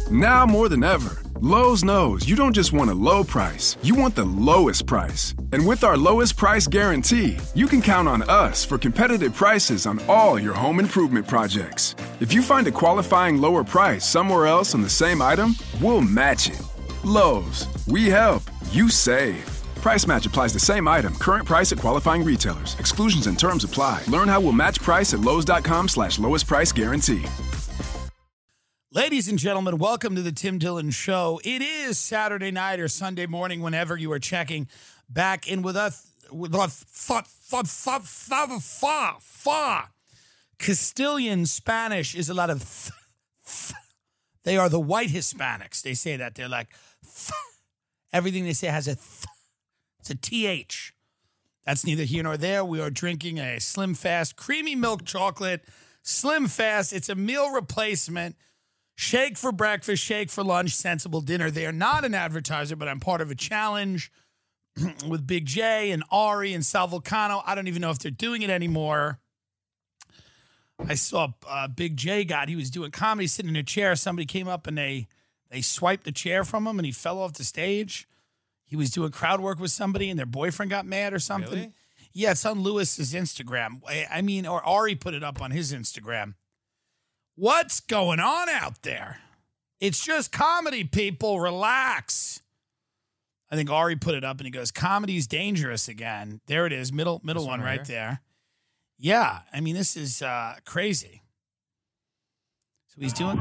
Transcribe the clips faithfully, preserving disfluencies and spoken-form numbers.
Now more than ever, Lowe's knows you don't just want a low price, you want the lowest price. And with our lowest price guarantee, you can count on us for competitive prices on all your home improvement projects. If you find a qualifying lower price somewhere else on the same item, we'll match it. Lowe's, we help, you save. Price match applies the same item. Current price at qualifying retailers. Exclusions and terms apply. Learn how we'll match price at Lowe's.com slash lowest price guarantee. Ladies and gentlemen, welcome to the Tim Dillon Show. It is Saturday night or Sunday morning whenever you are checking back in with us. With us fa, fa, fa, fa, fa, fa. Castilian Spanish is a lot of th, th. They are the white Hispanics. They say that. They're like, th. Everything they say has a th. It's a T H. That's neither here nor there. We are drinking a Slim Fast creamy milk chocolate. Slim Fast. It's a meal replacement. Shake for breakfast, shake for lunch, sensible dinner. They are not an advertiser, but I'm part of a challenge with Big J and Ari and Sal Vulcano. I don't even know if they're doing it anymore. I saw uh, Big J got, he was doing comedy, sitting in a chair. Somebody came up and they they swiped the chair from him and he fell off the stage. He was doing crowd work with somebody and their boyfriend got mad or something. Really? Yeah, it's on Lewis's Instagram. I, I mean, or Ari put it up on his Instagram. What's going on out there? It's just comedy, people. Relax. I think Ari put it up and he goes, comedy's dangerous again. There it is. Middle middle one, one right, right there. Yeah. I mean, this is uh, crazy. So he's doing. Look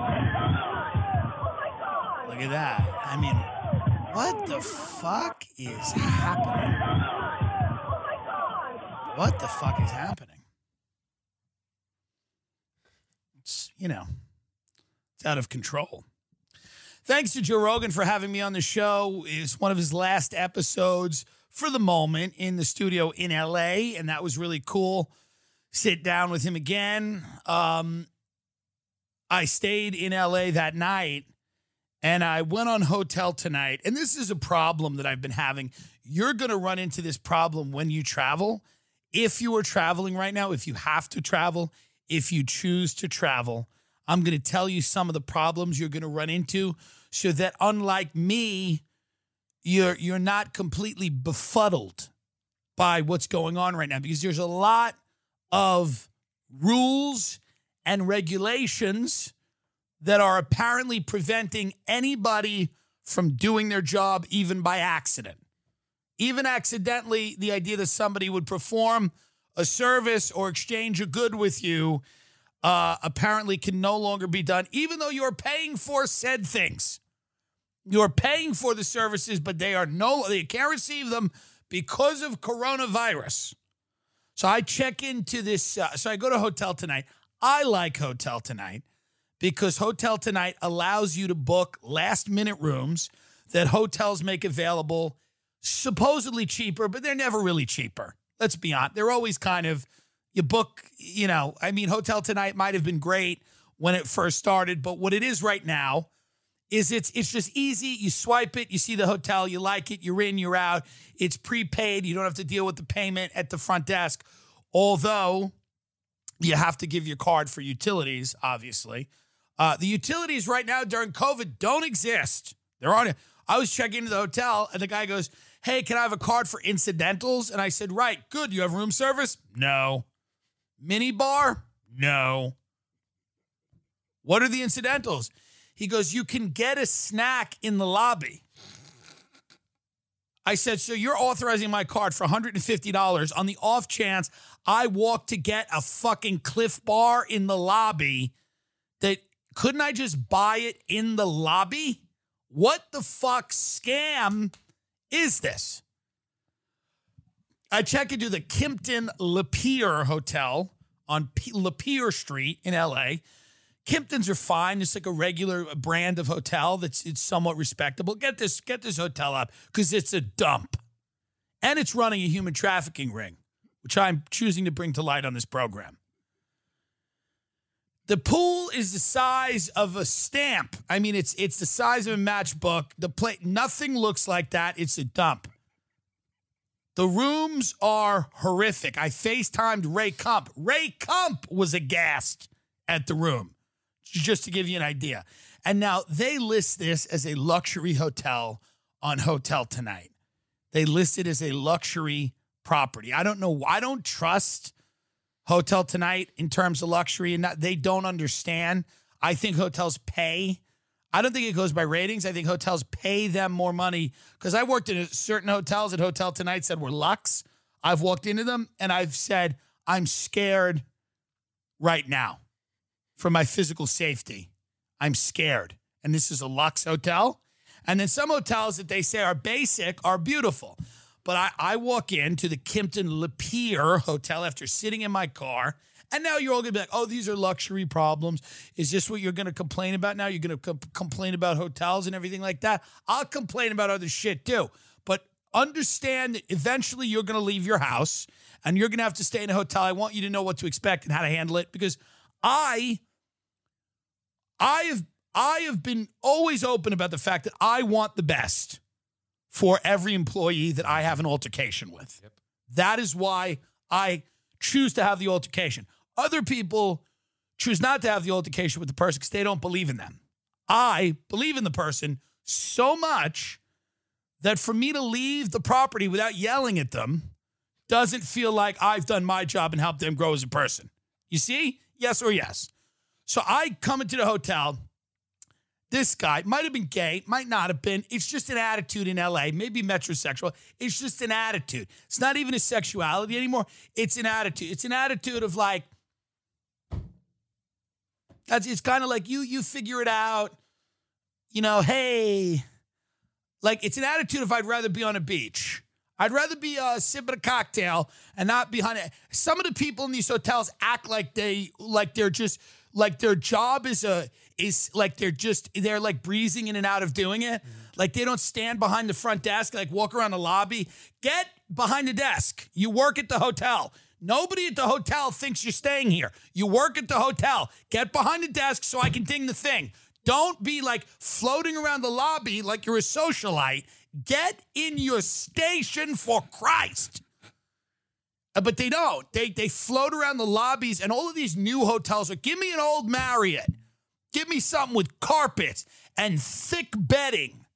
at that. I mean, what the fuck is happening? What the fuck is happening? It's, you know, it's out of control. Thanks to Joe Rogan for having me on the show. It's one of his last episodes for the moment in the studio in L A, and that was really cool. Sit down with him again. Um, I stayed in L A that night, and I went on Hotel Tonight, and this is a problem that I've been having. You're going to run into this problem when you travel. If you are traveling right now, if you have to travel, if you choose to travel, I'm going to tell you some of the problems you're going to run into so that, unlike me, you're you're not completely befuddled by what's going on right now, because there's a lot of rules and regulations that are apparently preventing anybody from doing their job, even by accident. Even accidentally, the idea that somebody would perform a service or exchange a good with you uh, apparently can no longer be done, even though you're paying for said things. You're paying for the services, but they are no, they can't receive them because of coronavirus. So I check into this. Uh, so I go to Hotel Tonight. I like Hotel Tonight because Hotel Tonight allows you to book last minute rooms that hotels make available, supposedly cheaper, but they're never really cheaper. Let's be honest. They're always kind of, you book, you know, I mean, Hotel Tonight might have been great when it first started, but what it is right now is it's it's just easy. You swipe it, you see the hotel, you like it, you're in, you're out. It's prepaid. You don't have to deal with the payment at the front desk, although you have to give your card for utilities, obviously. Uh, the utilities right now during COVID don't exist. There aren't. I was checking into the hotel, and the guy goes, hey, can I have a card for incidentals? And I said, right, good. You have room service? No. Mini bar? No. What are the incidentals? He goes, you can get a snack in the lobby. I said, so you're authorizing my card for one hundred fifty dollars on the off chance I walk to get a fucking Cliff Bar in the lobby. That couldn't I just buy it in the lobby? What the fuck scam is this? I check into the Kimpton Lapeer Hotel on P- Lapeer Street in L A. Kimptons are fine. It's like a regular brand of hotel that's it's somewhat respectable. Get this, get this hotel up because it's a dump. And it's running a human trafficking ring, which I'm choosing to bring to light on this program. The pool is the size of a stamp. I mean, it's it's the size of a matchbook. The plate, nothing looks like that. It's a dump. The rooms are horrific. I FaceTimed Ray Kump. Ray Kump was aghast at the room. just to give you an idea. And now they list this as a luxury hotel on Hotel Tonight. They list it as a luxury property. I don't know. I don't trust Hotel Tonight in terms of luxury, and not, they don't understand. I think hotels pay. I don't think it goes by ratings. I think hotels pay them more money, because I worked in certain hotels at Hotel Tonight said were luxe. I've walked into them and I've said, I'm scared right now for my physical safety. I'm scared. And this is a luxe hotel. And then some hotels that they say are basic are beautiful. But I, I walk into the Kimpton Lapeer Hotel after sitting in my car, and now you're all going to be like, oh, these are luxury problems. Is this what you're going to complain about now? You're going to co- complain about hotels and everything like that? I'll complain about other shit too. But understand that eventually you're going to leave your house, and you're going to have to stay in a hotel. I want you to know what to expect and how to handle it, because I, I have, I have been always open about the fact that I want the best for every employee that I have an altercation with. Yep. That is why I choose to have the altercation. Other people choose not to have the altercation with the person because they don't believe in them. I believe in the person so much that for me to leave the property without yelling at them doesn't feel like I've done my job and helped them grow as a person. You see? Yes or yes. So I come into the hotel. This guy might have been gay, might not have been. It's just an attitude in L A, maybe metrosexual. It's just an attitude. It's not even a sexuality anymore. It's an attitude. It's an attitude of like, that's, it's kind of like you, you figure it out. You know, hey, like it's an attitude of I'd rather be on a beach. I'd rather be uh, sipping a cocktail and not behind it. Some of the people in these hotels act like they, like they're just, like their job is a, is like they're just, they're like breezing in and out of doing it. Mm-hmm. Like they don't stand behind the front desk, like walk around the lobby. Get behind the desk. You work at the hotel. Nobody at the hotel thinks you're staying here. You work at the hotel. Get behind the desk so I can ding the thing. Don't be like floating around the lobby like you're a socialite. Get in your station for Christ. Uh, but they don't. They they float around the lobbies, and all of these new hotels are, give me an old Marriott. Give me something with carpets and thick bedding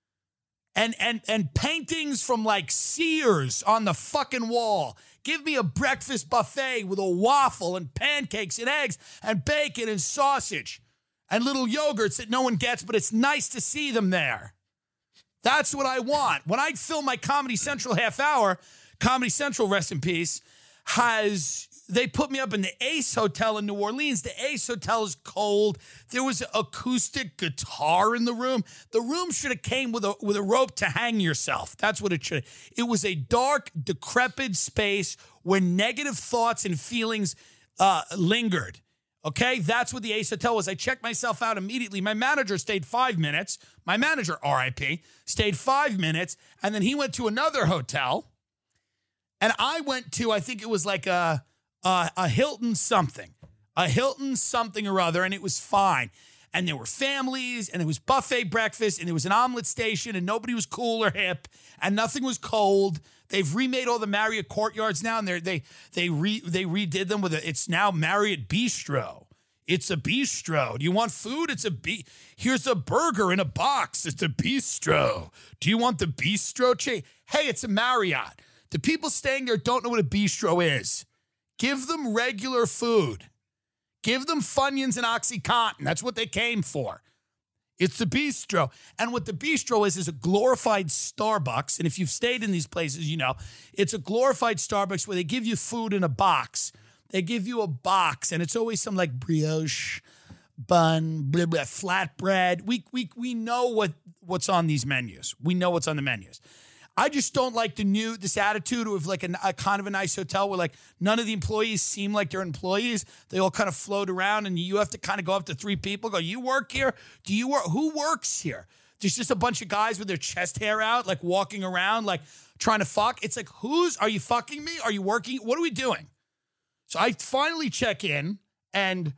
and, and, and paintings from like Sears on the fucking wall. Give me a breakfast buffet with a waffle and pancakes and eggs and bacon and sausage and little yogurts that no one gets, but it's nice to see them there. That's what I want. When I film my Comedy Central half hour, Comedy Central, rest in peace, has, they put me up in the Ace Hotel in New Orleans. The Ace Hotel is cold. There was an acoustic guitar in the room. The room should have came with a with a rope to hang yourself. That's what it should have. It was a dark, decrepit space where negative thoughts and feelings uh, lingered. Okay, that's what the Ace Hotel was. I checked myself out immediately. My manager stayed five minutes. My manager, R I P, stayed five minutes, and then he went to another hotel. And I went to, I think it was like a, a, a Hilton something, a Hilton something or other, and it was fine. And there were families, and it was buffet breakfast, and there was an omelet station, and nobody was cool or hip, and nothing was cold. They've remade all the Marriott courtyards now, and they they they re they redid them with a. It's now Marriott Bistro. It's a bistro. Do you want food? It's a be. Here's a burger in a box. It's a bistro. Do you want the bistro chain? Hey, it's a Marriott. The people staying there don't know what a bistro is. Give them regular food. Give them Funyuns and OxyContin. That's what they came for. It's the bistro. And what the bistro is, is a glorified Starbucks. And if you've stayed in these places, you know, it's a glorified Starbucks where they give you food in a box. They give you a box, and it's always some like brioche, bun, blah, blah, flatbread. We, we, we know what, what's on these menus. We know what's on the menus. I just don't like the new, this attitude of like a, a kind of a nice hotel where like none of the employees seem like they're employees. They all kind of float around, and you have to kind of go up to three people, go, you work here? Do you work? Who works here? There's just a bunch of guys with their chest hair out, like walking around, like trying to fuck. It's like, who's, are you fucking me? Are you working? What are we doing? So I finally check in, and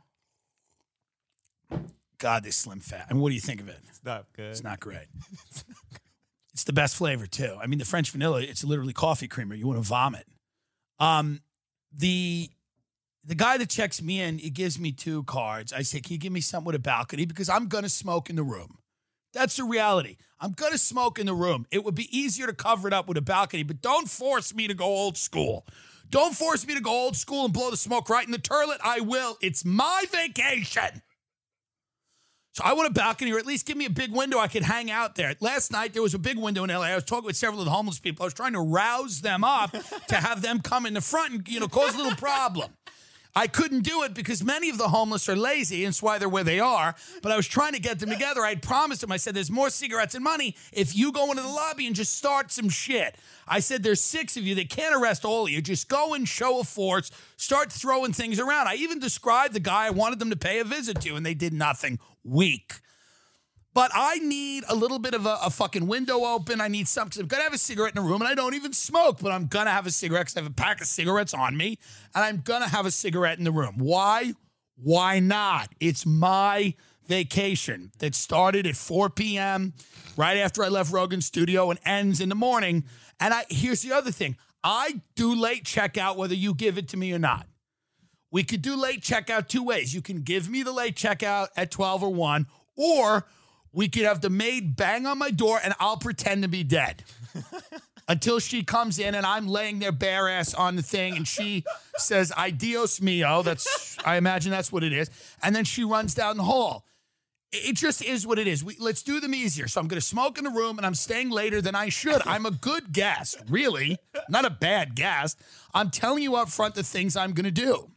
God, this Slim Fat. And what do you think of it? It's not good. It's not great. It's the best flavor, too. I mean, the French vanilla, it's literally coffee creamer. You want to vomit. Um, the the guy that checks me in, he gives me two cards. I say, can you give me something with a balcony? Because I'm going to smoke in the room. That's the reality. I'm going to smoke in the room. It would be easier to cover it up with a balcony, but don't force me to go old school. Don't force me to go old school and blow the smoke right in the toilet. I will. It's my vacation. So I want a balcony, or at least give me a big window I could hang out there. Last night, there was a big window in L A. I was talking with several of the homeless people. I was trying to rouse them up to have them come in the front and, you know, cause a little problem. I couldn't do it because many of the homeless are lazy, and that's why they're where they are. But I was trying to get them together. I had promised them. I said, there's more cigarettes and money if you go into the lobby and just start some shit. I said, there's six of you. They can't arrest all of you. Just go and show of force. Start throwing things around. I even described the guy I wanted them to pay a visit to, and they did nothing. Weak. But I need a little bit of a, a fucking window open. I need something. I'm going to have a cigarette in the room, and I don't even smoke, but I'm going to have a cigarette because I have a pack of cigarettes on me, and I'm going to have a cigarette in the room. Why? Why not? It's my vacation that started at four p.m. right after I left Rogan's studio and ends in the morning. And I here's the other thing. I do late checkout whether you give it to me or not. We could do late checkout two ways. You can give me the late checkout at twelve or one, or we could have the maid bang on my door and I'll pretend to be dead until she comes in and I'm laying there bare ass on the thing and she says, "Adios mio." That's, I imagine that's what it is. And then she runs down the hall. It just is what it is. We, let's do them easier. So I'm going to smoke in the room and I'm staying later than I should. I'm a good guest, really. Not a bad guest. I'm telling you up front the things I'm going to do.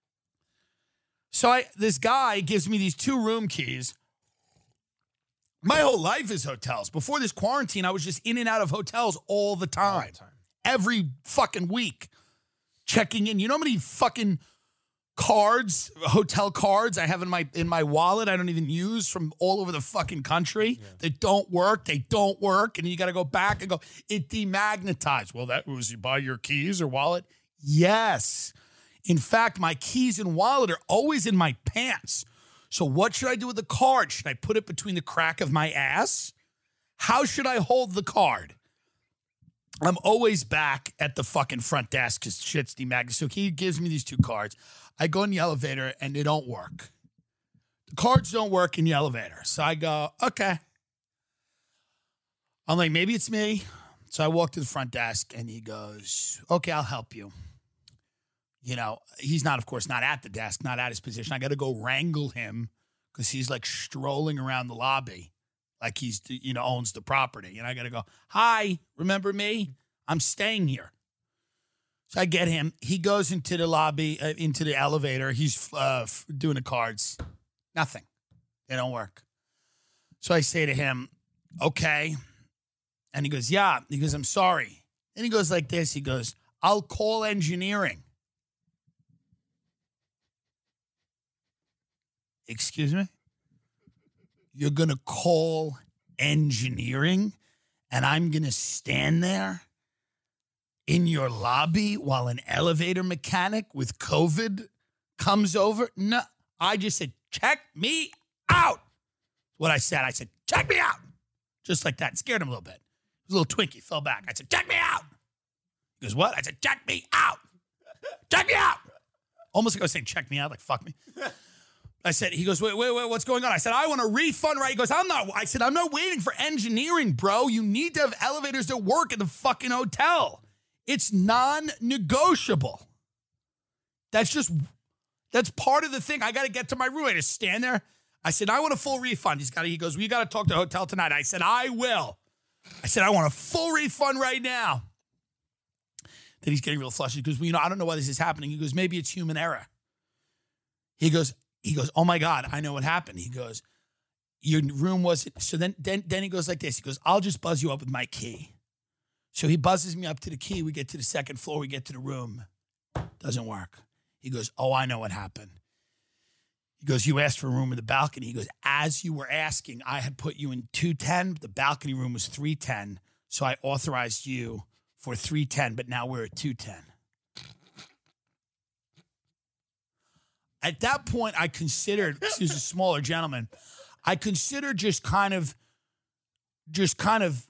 So I, this guy gives me these two room keys. My whole life is hotels. Before this quarantine, I was just in and out of hotels all the time. All the time. Every fucking week. Checking in. You know how many fucking cards, hotel cards I have in my in my wallet I don't even use from all over the fucking country? Yeah. They don't work. They don't work. And you got to go back and go, it demagnetized. Well, that was, you buy your keys or wallet? Yes. In fact, my keys and wallet are always in my pants. So what should I do with the card? Should I put it between the crack of my ass? How should I hold the card? I'm always back at the fucking front desk because shit's demagnetized. So he gives me these two cards. I go in the elevator and they don't work. The cards don't work in the elevator. So I go, okay. I'm like, maybe it's me. So I walk to the front desk and he goes, okay, I'll help you. You know, he's not, of course, not at the desk, not at his position. I got to go wrangle him because he's like strolling around the lobby like he's, you know, owns the property. And I got to go, hi, remember me? I'm staying here. So I get him. He goes into the lobby, uh, into the elevator. He's uh, doing the cards. Nothing. They don't work. So I say to him, okay. And he goes, yeah. He goes, I'm sorry. And he goes like this. He goes, I'll call engineering. Excuse me? You're going to call engineering and I'm going to stand there in your lobby while an elevator mechanic with COVID comes over? No, I just said, check me out. What I said, I said, check me out. Just like that. It scared him a little bit. He was a little twinkie, fell back. I said, check me out. He goes, what? I said, check me out. Check me out. Almost like I was saying, check me out, like fuck me. I said, he goes, wait, wait, wait, what's going on? I said, I want a refund, right? He goes, I'm not, I said, I'm not waiting for engineering, bro. You need to have elevators that work at the fucking hotel. It's non-negotiable. That's just, that's part of the thing. I got to get to my room. I just stand there. I said, I want a full refund. He's got to, he goes, well, you got to talk to the hotel tonight. I said, I will. I said, I want a full refund right now. Then he's getting real flushed. He goes, well, you know, I don't know why this is happening. He goes, maybe it's human error. He goes, He goes, oh, my God, I know what happened. He goes, your room wasn't. So then, then, then he goes like this. He goes, I'll just buzz you up with my key. So he buzzes me up to the key. We get to the second floor. We get to the room. Doesn't work. He goes, oh, I know what happened. He goes, you asked for a room with a balcony. He goes, as you were asking, I had put you in two ten. The balcony room was three ten. So I authorized you for three ten, but now we're at two ten. At that point, I considered, he was a smaller gentleman, I considered just kind of, just kind of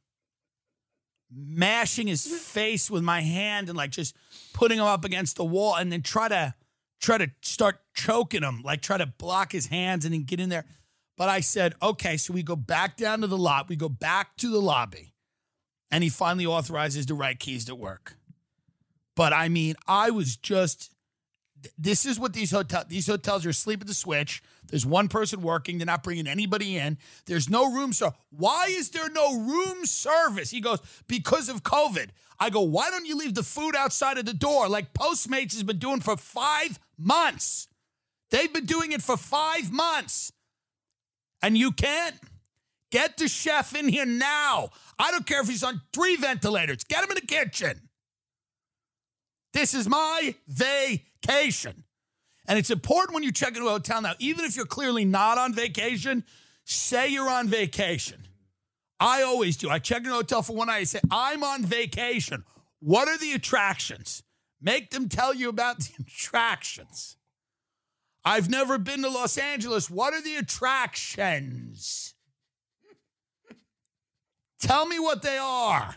mashing his face with my hand and like just putting him up against the wall and then try to try to start choking him, like try to block his hands and then get in there. But I said, okay, so we go back down to the lot. We go back to the lobby. And he finally authorizes the right keys to work. But I mean, I was just, this is what these hotels, these hotels are asleep at the switch. There's one person working. They're not bringing anybody in. There's no room service. Why is there no room service? He goes, because of COVID. I go, why don't you leave the food outside of the door like Postmates has been doing for five months? They've been doing it for five months. And you can't? Get the chef in here now. I don't care if he's on three ventilators. Get him in the kitchen. This is my vacation. And it's important when you check into a hotel now, even if you're clearly not on vacation, say you're on vacation. I always do. I check into a hotel for one night. I say, I'm on vacation. What are the attractions? Make them tell you about the attractions. I've never been to Los Angeles. What are the attractions? Tell me what they are.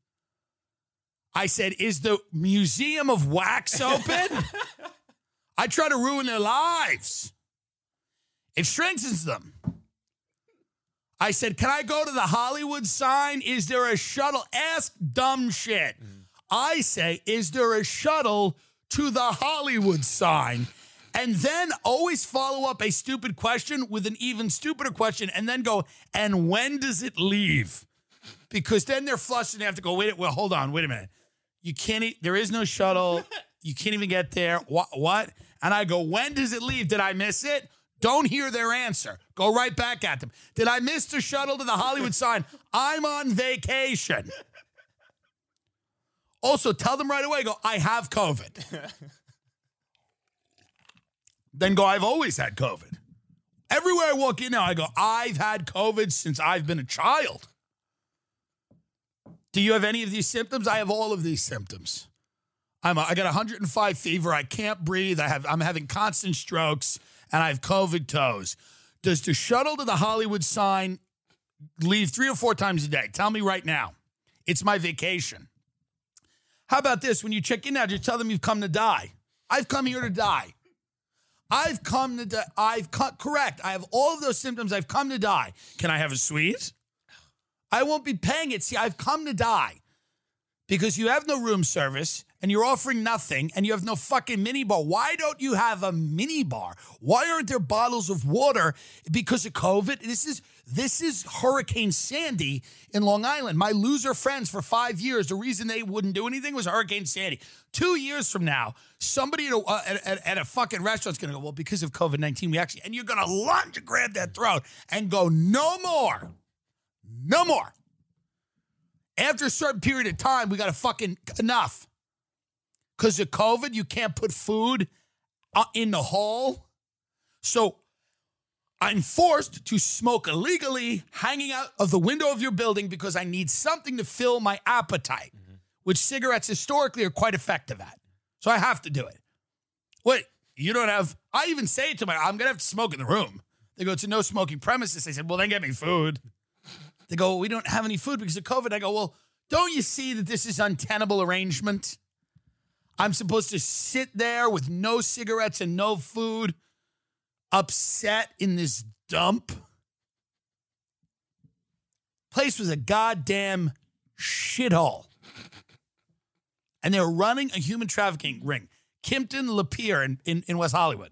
I said, is the Museum of Wax open? I try to ruin their lives. It strengthens them. I said, can I go to the Hollywood sign? Is there a shuttle? Ask dumb shit. Mm. I say, is there a shuttle to the Hollywood sign? And then always follow up a stupid question with an even stupider question and then go, and when does it leave? Because then they're flushed and they have to go, wait, well, hold on, wait a minute. You can't, e- there is no shuttle. You can't even get there. What? What? And I go, when does it leave? Did I miss it? Don't hear their answer. Go right back at them. Did I miss the shuttle to the Hollywood sign? I'm on vacation. Also, tell them right away, go, I have COVID. Then go, I've always had COVID. Everywhere I walk in now, I go, I've had COVID since I've been a child. Do you have any of these symptoms? I have all of these symptoms. I'm a, I got one hundred five fever. I can't breathe. I have, I'm having constant strokes, and I have COVID toes. Does the shuttle to the Hollywood sign leave three or four times a day? Tell me right now. It's my vacation. How about this? When you check in now, just tell them you've come to die. I've come here to die. I've come to die. I've cut correct. I have all of those symptoms. I've come to die. Can I have a suite? I won't be paying it. See, I've come to die because you have no room service and you're offering nothing and you have no fucking mini bar. Why don't you have a mini bar? Why aren't there bottles of water? Because of COVID? This is this is Hurricane Sandy in Long Island. My loser friends for five years, the reason they wouldn't do anything was Hurricane Sandy. Two years from now, somebody at a, uh, at, at a fucking restaurant's going to go, well, because of COVID nineteen, we actually, and you're going to lunge and grab that throat and go, no more. No more. After a certain period of time, we got to fucking enough. Because of COVID, you can't put food in the hall. So I'm forced to smoke illegally hanging out of the window of your building because I need something to fill my appetite, mm-hmm. which cigarettes historically are quite effective at. So I have to do it. Wait, you don't have, I even say it to my, I'm going to have to smoke in the room. They go, it's a no smoking premises. I said, well, then get me food. They go, well, we don't have any food because of COVID. I go, well, don't you see that this is untenable arrangement? I'm supposed to sit there with no cigarettes and no food, upset in this dump. Place was a goddamn shithole. And they were running a human trafficking ring. Kimpton Lapeer in, in, in West Hollywood.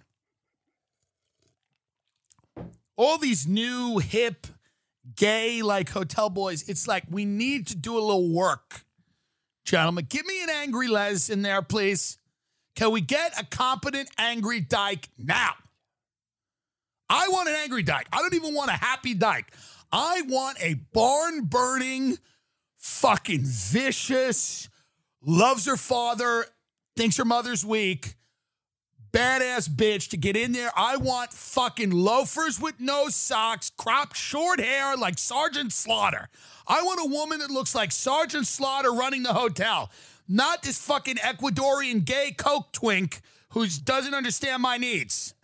All these new, hip, gay, like hotel boys. It's like, we need to do a little work. Gentlemen, give me an angry Les in there, please. Can we get a competent angry dyke now? I want an angry dyke. I don't even want a happy dyke. I want a barn-burning, fucking vicious, loves her father, thinks her mother's weak, badass bitch to get in there. I want fucking loafers with no socks, cropped short hair like Sergeant Slaughter. I want a woman that looks like Sergeant Slaughter running the hotel, not this fucking Ecuadorian gay coke twink who doesn't understand my needs.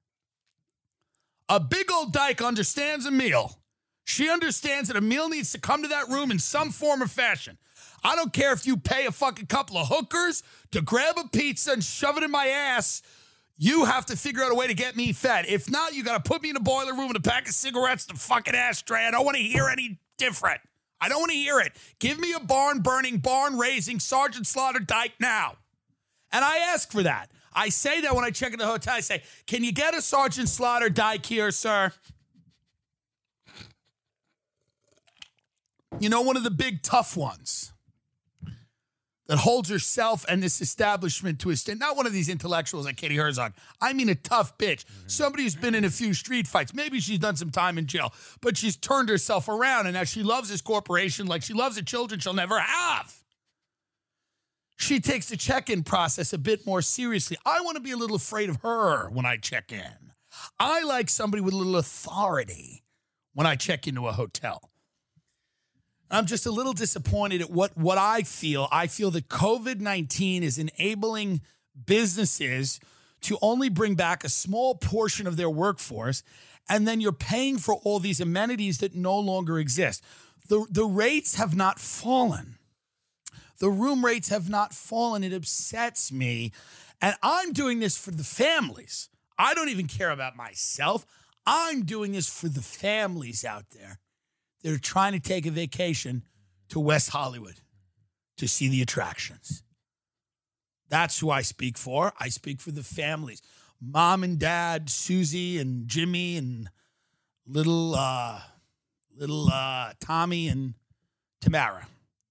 A big old dyke understands a meal. She understands that a meal needs to come to that room in some form or fashion. I don't care if you pay a fucking couple of hookers to grab a pizza and shove it in my ass. You have to figure out a way to get me fed. If not, you got to put me in a boiler room with a pack of cigarettes and a fucking ashtray. I don't want to hear any different. I don't want to hear it. Give me a barn-burning, barn-raising Sergeant Slaughter Dyke now. And I ask for that. I say that when I check in the hotel. I say, can you get a Sergeant Slaughter Dyke here, sir? You know, one of the big tough ones that holds herself and this establishment to a stand. Not one of these intellectuals like Katie Herzog. I mean a tough bitch. Mm-hmm. Somebody who's been in a few street fights. Maybe she's done some time in jail, but she's turned herself around, and now she loves this corporation like she loves the children she'll never have. She takes the check-in process a bit more seriously. I want to be a little afraid of her when I check in. I like somebody with a little authority when I check into a hotel. I'm just a little disappointed at what, what I feel. I feel that COVID nineteen is enabling businesses to only bring back a small portion of their workforce, and then you're paying for all these amenities that no longer exist. The, the rates have not fallen. The room rates have not fallen. It upsets me. And I'm doing this for the families. I don't even care about myself. I'm doing this for the families out there. They're trying to take a vacation to West Hollywood to see the attractions. That's who I speak for. I speak for the families. Mom and Dad, Susie and Jimmy and little uh, little uh, Tommy and Tamara.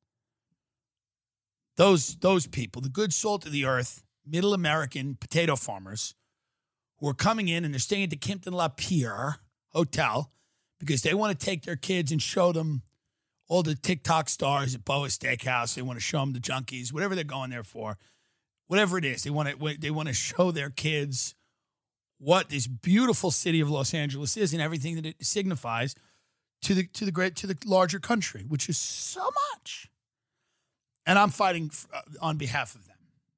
Those, those people, the good salt of the earth, middle American potato farmers who are coming in and they're staying at the Kimpton La Pierre Hotel because they want to take their kids and show them all the TikTok stars at Boa Steakhouse. They want to show them the junkies, whatever they're going there for, whatever it is. They want to they want to show their kids what this beautiful city of Los Angeles is and everything that it signifies to the to the great to the larger country, which is so much. And I'm fighting on behalf of them.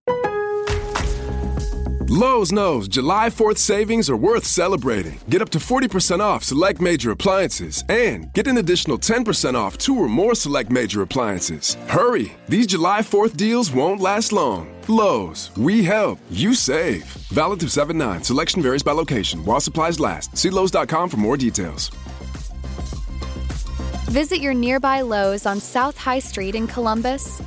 Lowe's knows July fourth savings are worth celebrating. Get up to forty percent off select major appliances and get an additional ten percent off two or more select major appliances. Hurry, these July fourth deals won't last long. Lowe's, we help, you save. Valid through seven nine. Selection varies by location while supplies last. See Lowe's dot com for more details. Visit your nearby Lowe's on South High Street in Columbus.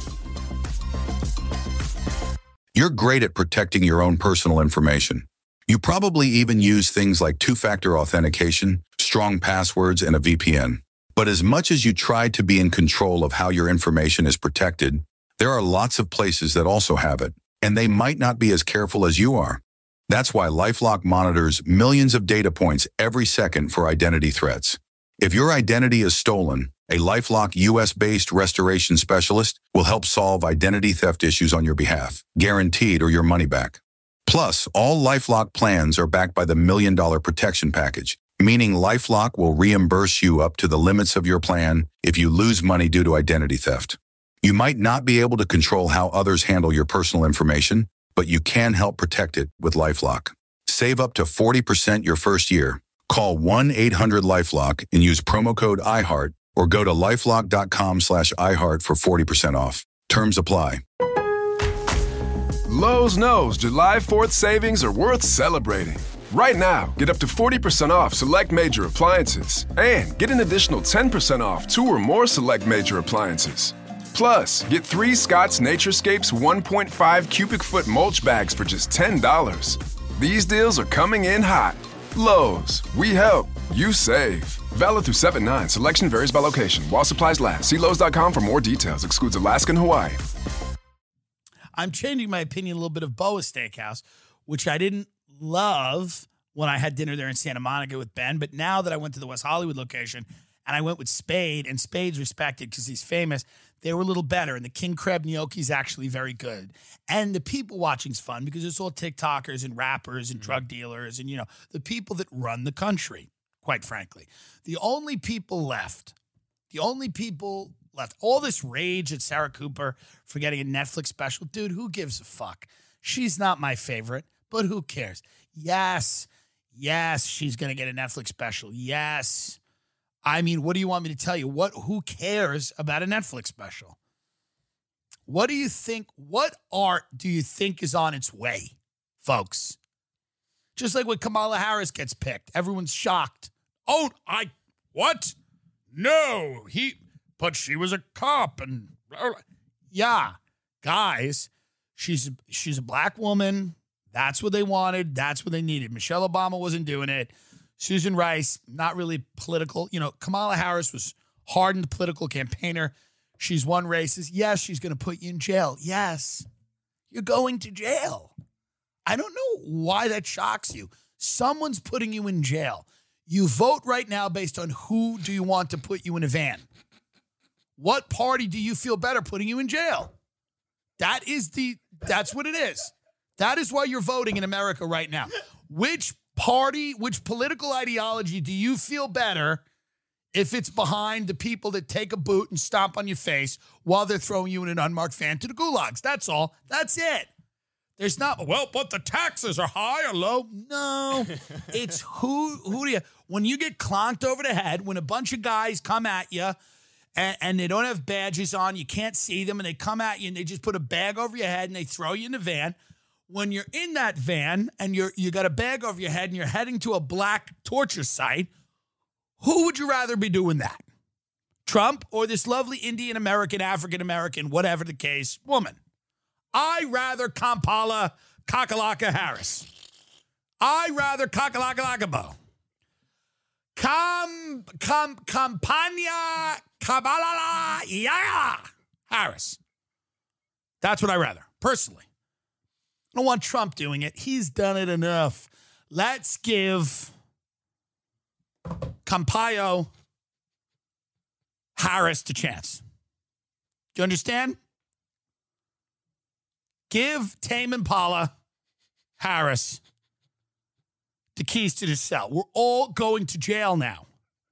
You're great at protecting your own personal information. You probably even use things like two-factor authentication, strong passwords, and a V P N. But as much as you try to be in control of how your information is protected, there are lots of places that also have it, and they might not be as careful as you are. That's why LifeLock monitors millions of data points every second for identity threats. If your identity is stolen, a LifeLock U S-based restoration specialist will help solve identity theft issues on your behalf, guaranteed or your money back. Plus, all LifeLock plans are backed by the Million Dollar Protection Package, meaning LifeLock will reimburse you up to the limits of your plan if you lose money due to identity theft. You might not be able to control how others handle your personal information, but you can help protect it with LifeLock. Save up to forty percent your first year. Call one eight hundred LifeLock and use promo code iHeart or go to lifelock.com slash iHeart for forty percent off. Terms apply. Lowe's knows July fourth savings are worth celebrating. Right now, get up to forty percent off select major appliances and get an additional ten percent off two or more select major appliances. Plus, get three Scott's Naturescapes one point five cubic foot mulch bags for just ten dollars. These deals are coming in hot. Lowe's, we help, you save. Valid through seven nine. Selection varies by location. While supplies last. See Lowe's dot com for more details. Excludes Alaska and Hawaii. I'm changing my opinion a little bit of Boa Steakhouse, which I didn't love when I had dinner there in Santa Monica with Ben. But now that I went to the West Hollywood location and I went with Spade, and Spade's respected because he's famous, they were a little better. And the king crab gnocchi is actually very good. And the people watching's fun because it's all TikTokers and rappers and mm-hmm. drug dealers and, you know, the people that run the country, quite frankly. The only people left, the only people left, all this rage at Sarah Cooper for getting a Netflix special. Dude, who gives a fuck? She's not my favorite, but who cares? Yes, yes, she's going to get a Netflix special. Yes. I mean, what do you want me to tell you? What? Who cares about a Netflix special? What do you think? What art do you think is on its way, folks? Just like when Kamala Harris gets picked, everyone's shocked. Oh, I, what? No, he, but she was a cop and, yeah, guys, she's, she's a black woman. That's what they wanted. That's what they needed. Michelle Obama wasn't doing it. Susan Rice, not really political. You know, Kamala Harris was hardened political campaigner. She's won races. Yes, she's going to put you in jail. Yes, you're going to jail. I don't know why that shocks you. Someone's putting you in jail. You vote right now based on who do you want to put you in a van. What party do you feel better putting you in jail? That is the, that's what it is. That is why you're voting in America right now. Which party, which political ideology do you feel better if it's behind the people that take a boot and stomp on your face while they're throwing you in an unmarked van to the gulags? That's all. That's it. There's not, well, but the taxes are high or low. No, it's who, who do you, when you get clonked over the head, when a bunch of guys come at you and, and they don't have badges on, you can't see them, and they come at you and they just put a bag over your head and they throw you in the van. When you're in that van and you're, you got a bag over your head and you're heading to a black torture site, who would you rather be doing that? Trump or this lovely Indian American, African American, whatever the case, woman? I rather Kamala Kakalaka Harris. I rather Kakalakalakabo. Kam, kam, Campania Kabalala Yaya Harris. That's what I rather, personally. I don't want Trump doing it. He's done it enough. Let's give Campayo Harris the chance. Do you understand? Give Tame Impala Harris the keys to the cell. We're all going to jail now.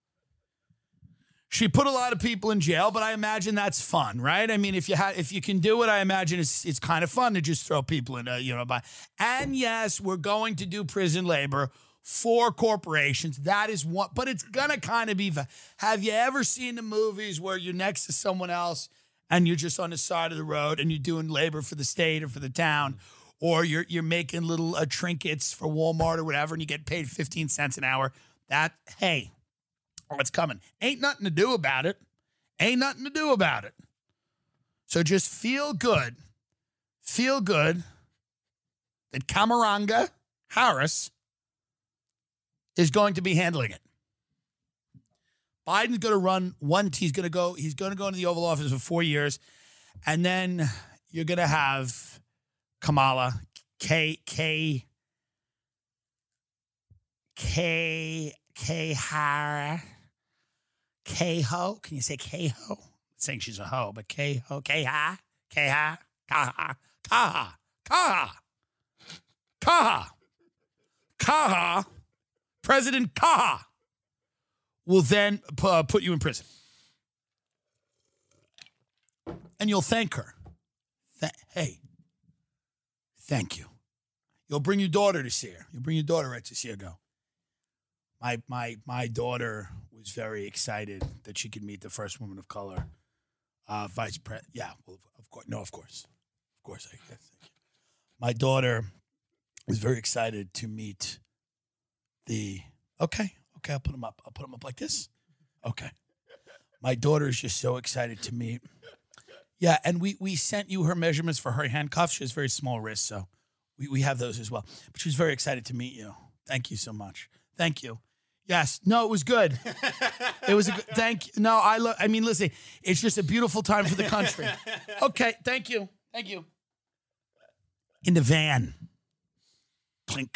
She put a lot of people in jail, but I imagine that's fun, right? I mean, if you ha- if you can do it, I imagine it's it's kind of fun to just throw people in, a, you know. By and yes, we're going to do prison labor for corporations. That is what, but it's gonna kind of be. Have you ever seen the movies where you're next to someone else and you're just on the side of the road and you're doing labor for the state or for the town, or you're you're making little uh, trinkets for Walmart or whatever, and you get paid fifteen cents an hour? That, hey, what's coming? Ain't nothing to do about it. Ain't nothing to do about it. So just feel good. Feel good that Camaranga Harris is going to be handling it. Biden's going to run one. He's going to go. He's going to go into the Oval Office for four years, and then you're going to have Kamala K K K K Harris. K-ho. Can you say K-ho? I'm saying she's a ho, but K-ho. K-ha. K-ha. Ka-ha. Ka-ha. Ka-ha. Ka-ha. Ka-ha. President Kaha will then uh, put you in prison. And you'll thank her. Th- hey, thank you. You'll bring your daughter to see her. You'll bring your daughter right to see her go. My my my daughter was very excited that she could meet the first woman of color, uh, vice president. Yeah, well, of course. No, of course. Of course, I guess. My daughter was very excited to meet the, okay, okay, I'll put them up. I'll put them up like this. Okay. My daughter is just so excited to meet. Yeah, and we we sent you her measurements for her handcuffs. She has very small wrists, so we, we have those as well. But she was very excited to meet you. Thank you so much. Thank you. Yes. No, it was good. It was a good, thank you. No, I love, I mean, listen, it's just a beautiful time for the country. Okay, thank you. Thank you. In the van. Clink.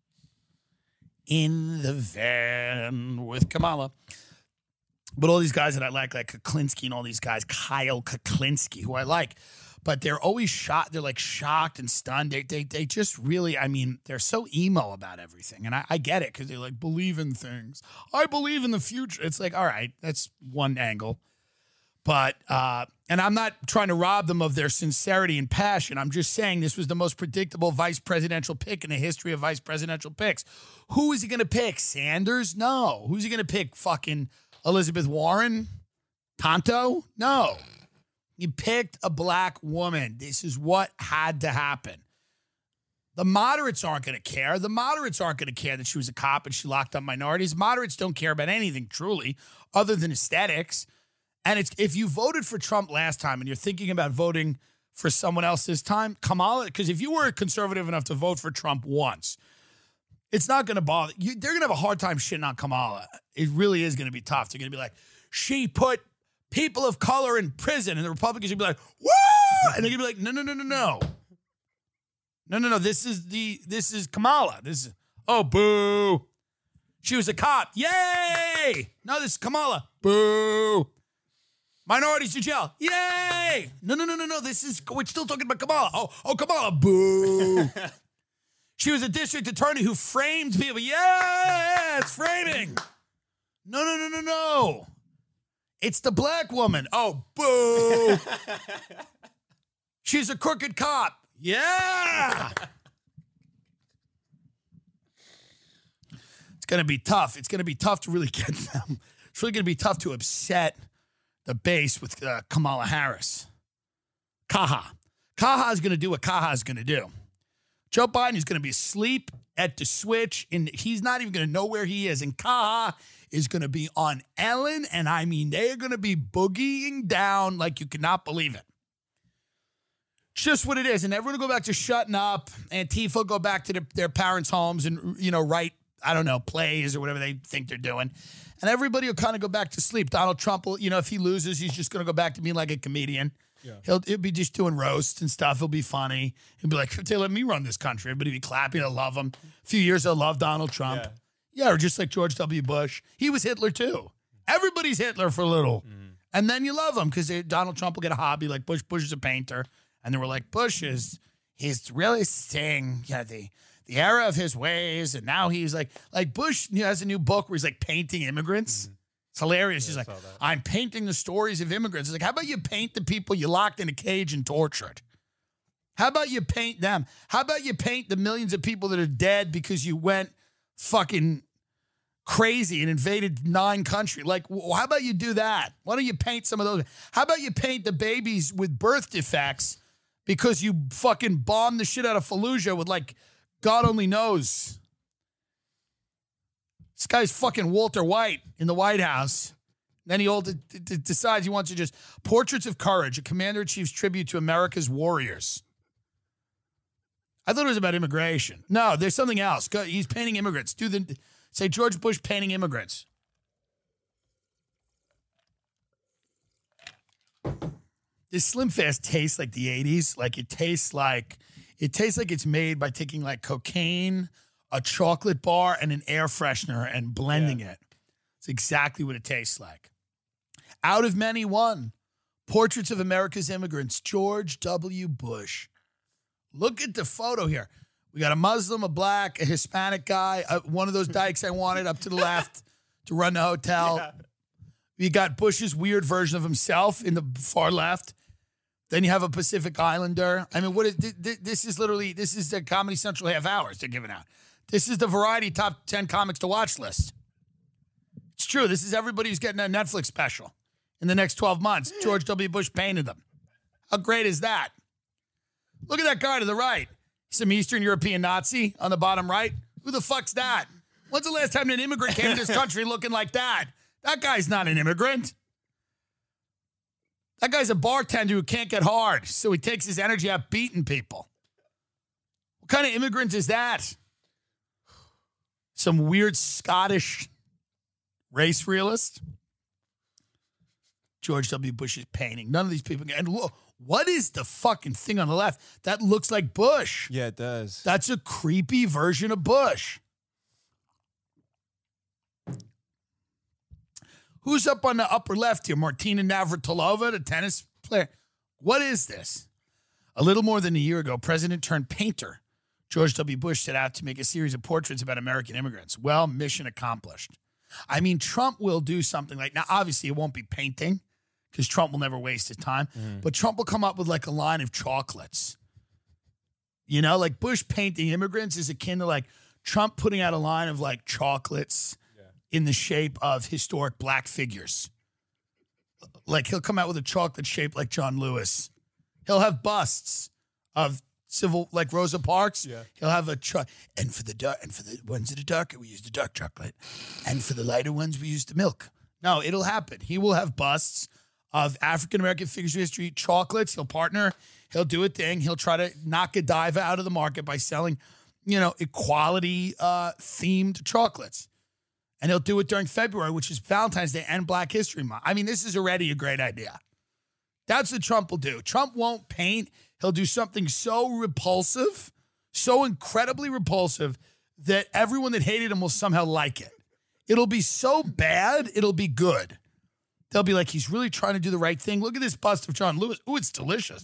In the van with Kamala. But all these guys that I like, like Kuklinski and all these guys, Kyle Kuklinski, who I like, but they're always shocked. They're like shocked and stunned. They they they just really, I mean, they're so emo about everything. And I, I get it because they like believe in things. I believe in the future. It's like, all right, that's one angle. But, uh, and I'm not trying to rob them of their sincerity and passion. I'm just saying this was the most predictable vice presidential pick in the history of vice presidential picks. Who is he going to pick? Sanders? No. Who's he going to pick? Fucking Elizabeth Warren? Tonto? No. He picked a black woman. This is what had to happen. The moderates aren't going to care. The moderates aren't going to care that she was a cop and she locked up minorities. Moderates don't care about anything truly other than aesthetics. And it's if you voted for Trump last time and you're thinking about voting for someone else this time, Kamala, because if you were conservative enough to vote for Trump once, it's not going to bother you. They're going to have a hard time shitting on Kamala. It really is going to be tough. They're going to be like, she put people of color in prison. And the Republicans are going to be like, woo! And they're going to be like, no, no, no, no, no. No, no, no. This is the, this is Kamala. This is, oh, boo. She was a cop. Yay! No, this is Kamala. Boo. Minorities to jail. Yay! No, no, no, no, no. This is, we're still talking about Kamala. Oh, oh, Kamala. Boo. She was a district attorney who framed people. Yeah, it's framing. No, no, no, no, no. It's the black woman. Oh, boo. She's a crooked cop. Yeah. It's going to be tough. It's going to be tough to really get them. It's really going to be tough to upset the base with uh, Kamala Harris. Kaha. Kaha is going to do what Kaha is going to do. Joe Biden is going to be asleep at the switch, and he's not even going to know where he is. And Kaha is going to be on Ellen, and I mean, they are going to be boogieing down like you cannot believe it. Just what it is. And everyone will go back to shutting up. Antifa will go back to their, their parents' homes and, you know, write, I don't know, plays or whatever they think they're doing. And everybody will kind of go back to sleep. Donald Trump will, you know, if he loses, he's just going to go back to being like a comedian. Yeah. He'll, he'll be just doing roasts and stuff. He'll be funny. He'll be like, they let me run this country. Everybody be clapping. They'll love him. A few years, they'll love Donald Trump. Yeah, yeah, or just like George W. Bush. He was Hitler, too. Everybody's Hitler for a little. Mm. And then you love him because Donald Trump will get a hobby like Bush. Bush is a painter. And they were like, Bush is, he's really seeing yeah, the, the era of his ways. And now he's like, like Bush you know, has a new book where he's like painting immigrants. Mm-hmm. It's hilarious. Yeah, he's like, I'm painting the stories of immigrants. It's like, how about you paint the people you locked in a cage and tortured? How about you paint them? How about you paint the millions of people that are dead because you went fucking crazy and invaded nine countries? Like, how about you do that? Why don't you paint some of those? How about you paint the babies with birth defects because you fucking bombed the shit out of Fallujah with like, God only knows. This guy's fucking Walter White in the White House. Then he all d- d- decides he wants to just... Portraits of Courage, a Commander-in-Chief's tribute to America's warriors. I thought it was about immigration. No, there's something else. Go, he's painting immigrants. Do the... Say George Bush painting immigrants. This Slim Fast tastes like the eighties. Like it tastes like... It tastes like it's made by taking like cocaine, a chocolate bar, and an air freshener and blending yeah. it. It's exactly what it tastes like. Out of many, one. Portraits of America's Immigrants, George W. Bush. Look at the photo here. We got a Muslim, a black, a Hispanic guy, uh, one of those dykes I wanted up to the left to run the hotel. Yeah. We got Bush's weird version of himself in the far left. Then you have a Pacific Islander. I mean, what is this? Is literally, this is the Comedy Central half hours they're giving out. This is the Variety Top ten Comics to Watch list. It's true. This is everybody who's getting a Netflix special in the next twelve months. George W. Bush painted them. How great is that? Look at that guy to the right. Some Eastern European Nazi on the bottom right. Who the fuck's that? When's the last time an immigrant came to this country looking like that? That guy's not an immigrant. That guy's a bartender who can't get hard, so he takes his energy out beating people. What kind of immigrant is that? Some weird Scottish race realist? George W. Bush's painting. None of these people. And look, what is the fucking thing on the left? That looks like Bush. Yeah, it does. That's a creepy version of Bush. Who's up on the upper left here? Martina Navratilova, the tennis player. What is this? A little more than a year ago, President turned painter George W. Bush set out to make a series of portraits about American immigrants. Well, mission accomplished. I mean, Trump will do something like, now obviously it won't be painting because Trump will never waste his time, mm. but Trump will come up with like a line of chocolates. You know, like Bush painting immigrants is akin to like Trump putting out a line of like chocolates yeah. in the shape of historic black figures. Like he'll come out with a chocolate shaped like John Lewis. He'll have busts of civil, like Rosa Parks. Yeah. He'll have a truck. And for the dark, and for the ones that are darker, we use the dark chocolate. And for the lighter ones, we use the milk. No, it'll happen. He will have busts of African-American figures of history, chocolates. He'll partner. He'll do a thing. He'll try to knock Godiva out of the market by selling, you know, equality uh, themed chocolates. And he'll do it during February, which is Valentine's Day and Black History Month. I mean, this is already a great idea. That's what Trump will do. Trump won't paint. He'll do something so repulsive, so incredibly repulsive, that everyone that hated him will somehow like it. It'll be so bad, it'll be good. They'll be like, he's really trying to do the right thing. Look at this bust of John Lewis. Ooh, it's delicious.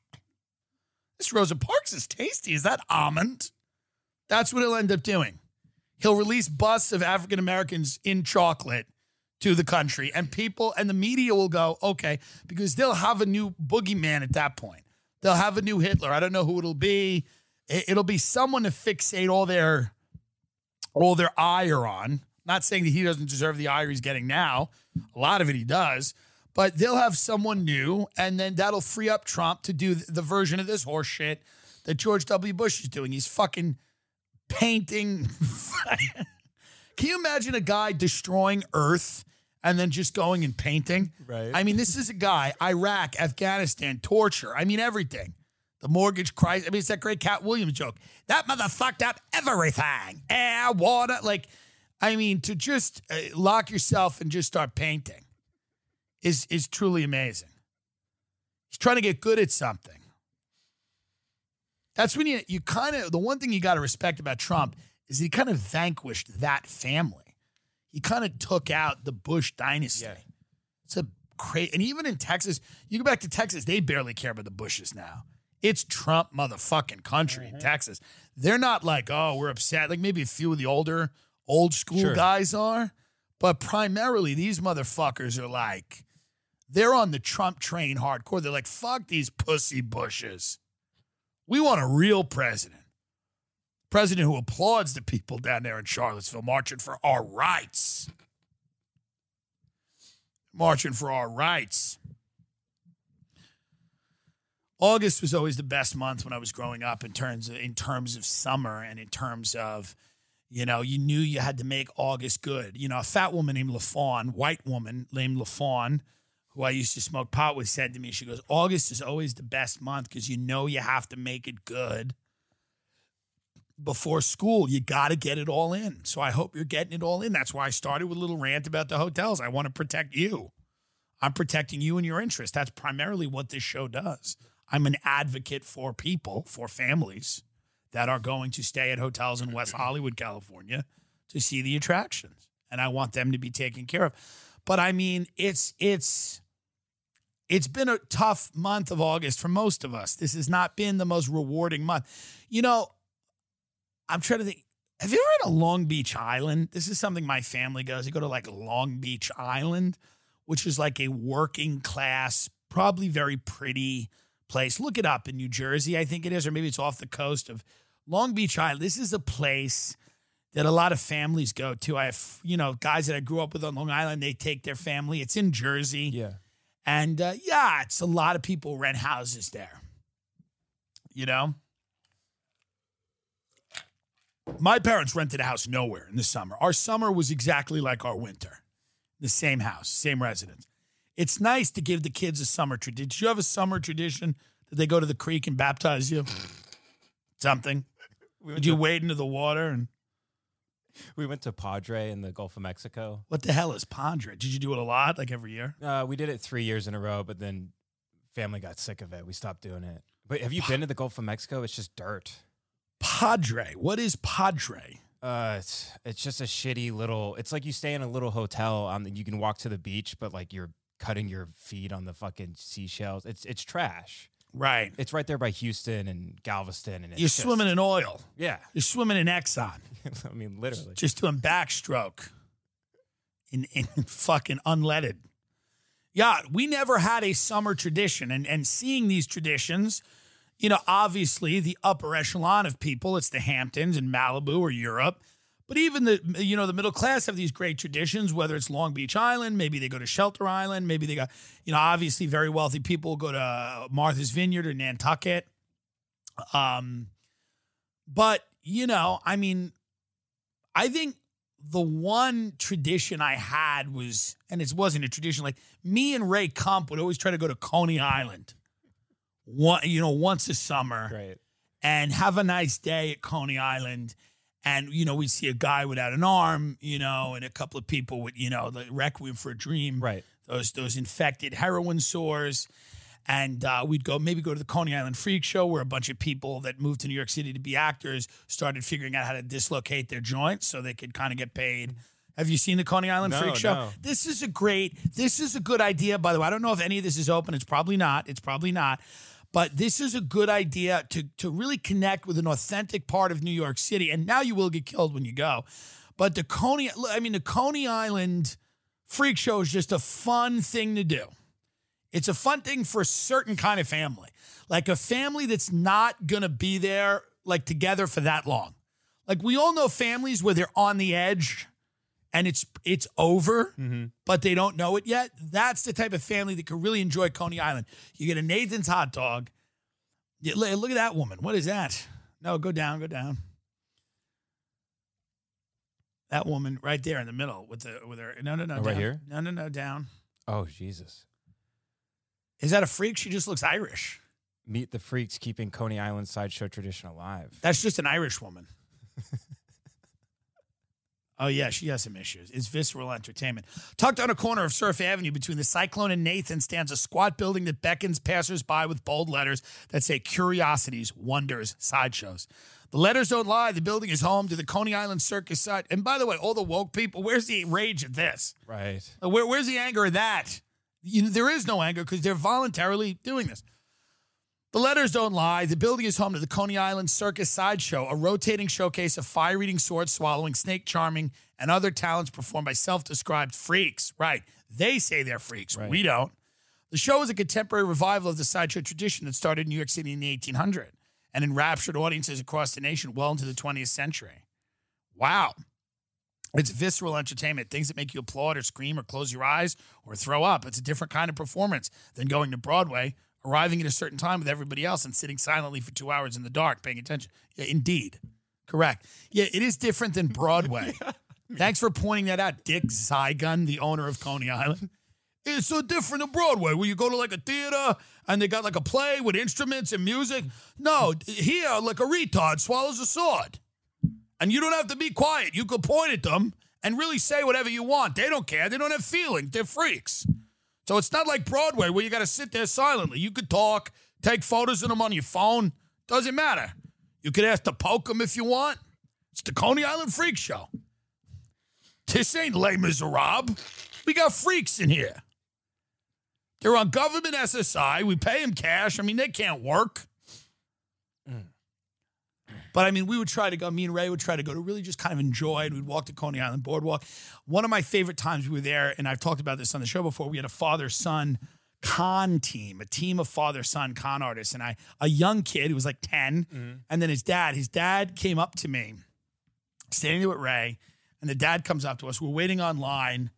This Rosa Parks is tasty. Is that almond? That's what he'll end up doing. He'll release busts of African Americans in chocolate to the country, and people and the media will go, okay, because they'll have a new boogeyman at that point. They'll have a new Hitler. I don't know who it'll be. It'll be someone to fixate all their all their ire on. Not saying that he doesn't deserve the ire he's getting now. A lot of it he does. But they'll have someone new, and then that'll free up Trump to do the version of this horse shit that George W. Bush is doing. He's fucking painting. Can you imagine a guy destroying Earth and then just going and painting? Right. I mean, this is a guy, Iraq, Afghanistan, torture. I mean, everything. The mortgage crisis. I mean, it's that great Cat Williams joke. That mother fucked up everything. Air, water. Like, I mean, to just uh, lock yourself and just start painting is is truly amazing. He's trying to get good at something. That's when you, you kind of, the one thing you got to respect about Trump is he kind of vanquished that family. He kind of took out the Bush dynasty. Yeah. It's a crazy, and even in Texas, you go back to Texas, they barely care about the Bushes now. It's Trump motherfucking country mm-hmm. in Texas. They're not like, oh, we're upset. Like maybe a few of the older, old school sure. guys are. But primarily, these motherfuckers are like, they're on the Trump train hardcore. They're like, fuck these pussy Bushes. We want a real president. President who applauds the people down there in Charlottesville marching for our rights. Marching for our rights. August was always the best month when I was growing up in terms of, in terms of summer and in terms of, you know, you knew you had to make August good. You know, a fat woman named LaFawn, white woman named LaFawn, who I used to smoke pot with, said to me, she goes, August is always the best month because you know you have to make it good before school. You got to get it all in. So I hope you're getting it all in. That's why I started with a little rant about the hotels. I want to protect you. I'm protecting you and your interests. That's primarily what this show does. I'm an advocate for people, for families that are going to stay at hotels in West Hollywood, California to see the attractions. And I want them to be taken care of. But I mean, it's it's it's been a tough month of August for most of us. This has not been the most rewarding month. You know, I'm trying to think, have you ever been to Long Beach Island? This is something my family goes. They go to like Long Beach Island, which is like a working class, probably very pretty place. Look it up in New Jersey, I think it is, or maybe it's off the coast of Long Beach Island. This is a place that a lot of families go to. I have, you know, guys that I grew up with on Long Island, they take their family. It's in Jersey. Yeah. And uh, yeah, it's a lot of people rent houses there. You know? My parents rented a house nowhere in the summer. Our summer was exactly like our winter. The same house, same residence. It's nice to give the kids a summer tradition. Did you have a summer tradition that they go to the creek and baptize you? Something? We Did you to, wade into the water? And we went to Padre in the Gulf of Mexico. What the hell is Padre? Did you do it a lot, like every year? Uh, we did it three years in a row, but then family got sick of it. We stopped doing it. But have you been to the Gulf of Mexico? It's just dirt. Padre. What is Padre? Uh, it's, it's just a shitty little, it's like you stay in a little hotel on the, you can walk to the beach, but like you're cutting your feet on the fucking seashells. It's it's trash. Right. It's right there by Houston and Galveston. And it's You're just, swimming in oil. Yeah. You're swimming in Exxon. I mean, literally. Just doing backstroke in, in fucking unleaded. Yeah, we never had a summer tradition. And, and seeing these traditions, you know, obviously the upper echelon of people, it's the Hamptons and Malibu or Europe. But even the, you know, the middle class have these great traditions, whether it's Long Beach Island, maybe they go to Shelter Island, maybe they got, you know, obviously very wealthy people go to Martha's Vineyard or Nantucket. Um, but, you know, I mean, I think the one tradition I had was, and it wasn't a tradition, like me and Ray Kump would always try to go to Coney Island, one, you know, once a summer. Right. And have a nice day at Coney Island. And, you know, we'd see a guy without an arm, you know, and a couple of people with, you know, the Requiem for a Dream. Right. Those those infected heroin sores. And uh, we'd go maybe go to the Coney Island Freak Show where a bunch of people that moved to New York City to be actors started figuring out how to dislocate their joints so they could kind of get paid. Have you seen the Coney Island No, Freak Show? no. This is a great, this is a good idea, by the way. I don't know if any of this is open. It's probably not. It's probably not. But this is a good idea to, to really connect with an authentic part of New York City. And now you will get killed when you go. But the Coney, I mean, the Coney Island Freak Show is just a fun thing to do. It's a fun thing for a certain kind of family. Like a family that's not going to be there, like, together for that long. Like, we all know families where they're on the edge and it's it's over, Mm-hmm. but they don't know it yet. That's the type of family that can really enjoy Coney Island. You get a Nathan's hot dog. You, look at that woman. What is that? No, go down, go down. That woman right there in the middle with the with her. No, no, no. Oh, down. right here? No, no, no, down. Oh, Jesus. Is that a freak? She just looks Irish. Meet the freaks keeping Coney Island sideshow tradition alive. That's just an Irish woman. Oh, yeah, she has some issues. It's visceral entertainment. Tucked on a corner of Surf Avenue between the Cyclone and Nathan stands a squat building that beckons passersby with bold letters that say curiosities, wonders, sideshows. The letters don't lie. The building is home to the Coney Island Circus side. And by the way, all the woke people, where's the rage at this? Right. Where, where's the anger at that? You know, there is no anger because they're voluntarily doing this. The letters don't lie. The building is home to the Coney Island Circus Sideshow, a rotating showcase of fire-eating, sword-swallowing, snake-charming, and other talents performed by self-described freaks. Right. They say they're freaks. Right. We don't. The show is a contemporary revival of the sideshow tradition that started in New York City in the eighteen hundreds and enraptured audiences across the nation well into the twentieth century. Wow. It's visceral entertainment, things that make you applaud or scream or close your eyes or throw up. It's a different kind of performance than going to Broadway, arriving at a certain time with everybody else and sitting silently for two hours in the dark, paying attention. Yeah, indeed. Correct. Yeah, it is different than Broadway. Thanks for pointing that out, Dick Zygun, the owner of Coney Island. It's so different than Broadway, where you go to like a theater and they got like a play with instruments and music. No, here, like a retard swallows a sword. And you don't have to be quiet. You could point at them and really say whatever you want. They don't care. They don't have feelings. They're freaks. So it's not like Broadway where you got to sit there silently. You could talk, take photos of them on your phone. Doesn't matter. You could ask to poke them if you want. It's the Coney Island Freak Show. This ain't Les Miserables. We got freaks in here. They're on government S S I. We pay them cash. I mean, they can't work. Mm. But, I mean, we would try to go, me and Ray would try to go to really just kind of enjoy it. We'd walk to Coney Island Boardwalk. One of my favorite times we were there, and I've talked about this on the show before, we had a father-son con team, a team of father-son con artists. And I, a young kid who was like ten, mm-hmm. and then his dad, his dad came up to me, standing there with Ray, and the dad comes up to us. We're waiting online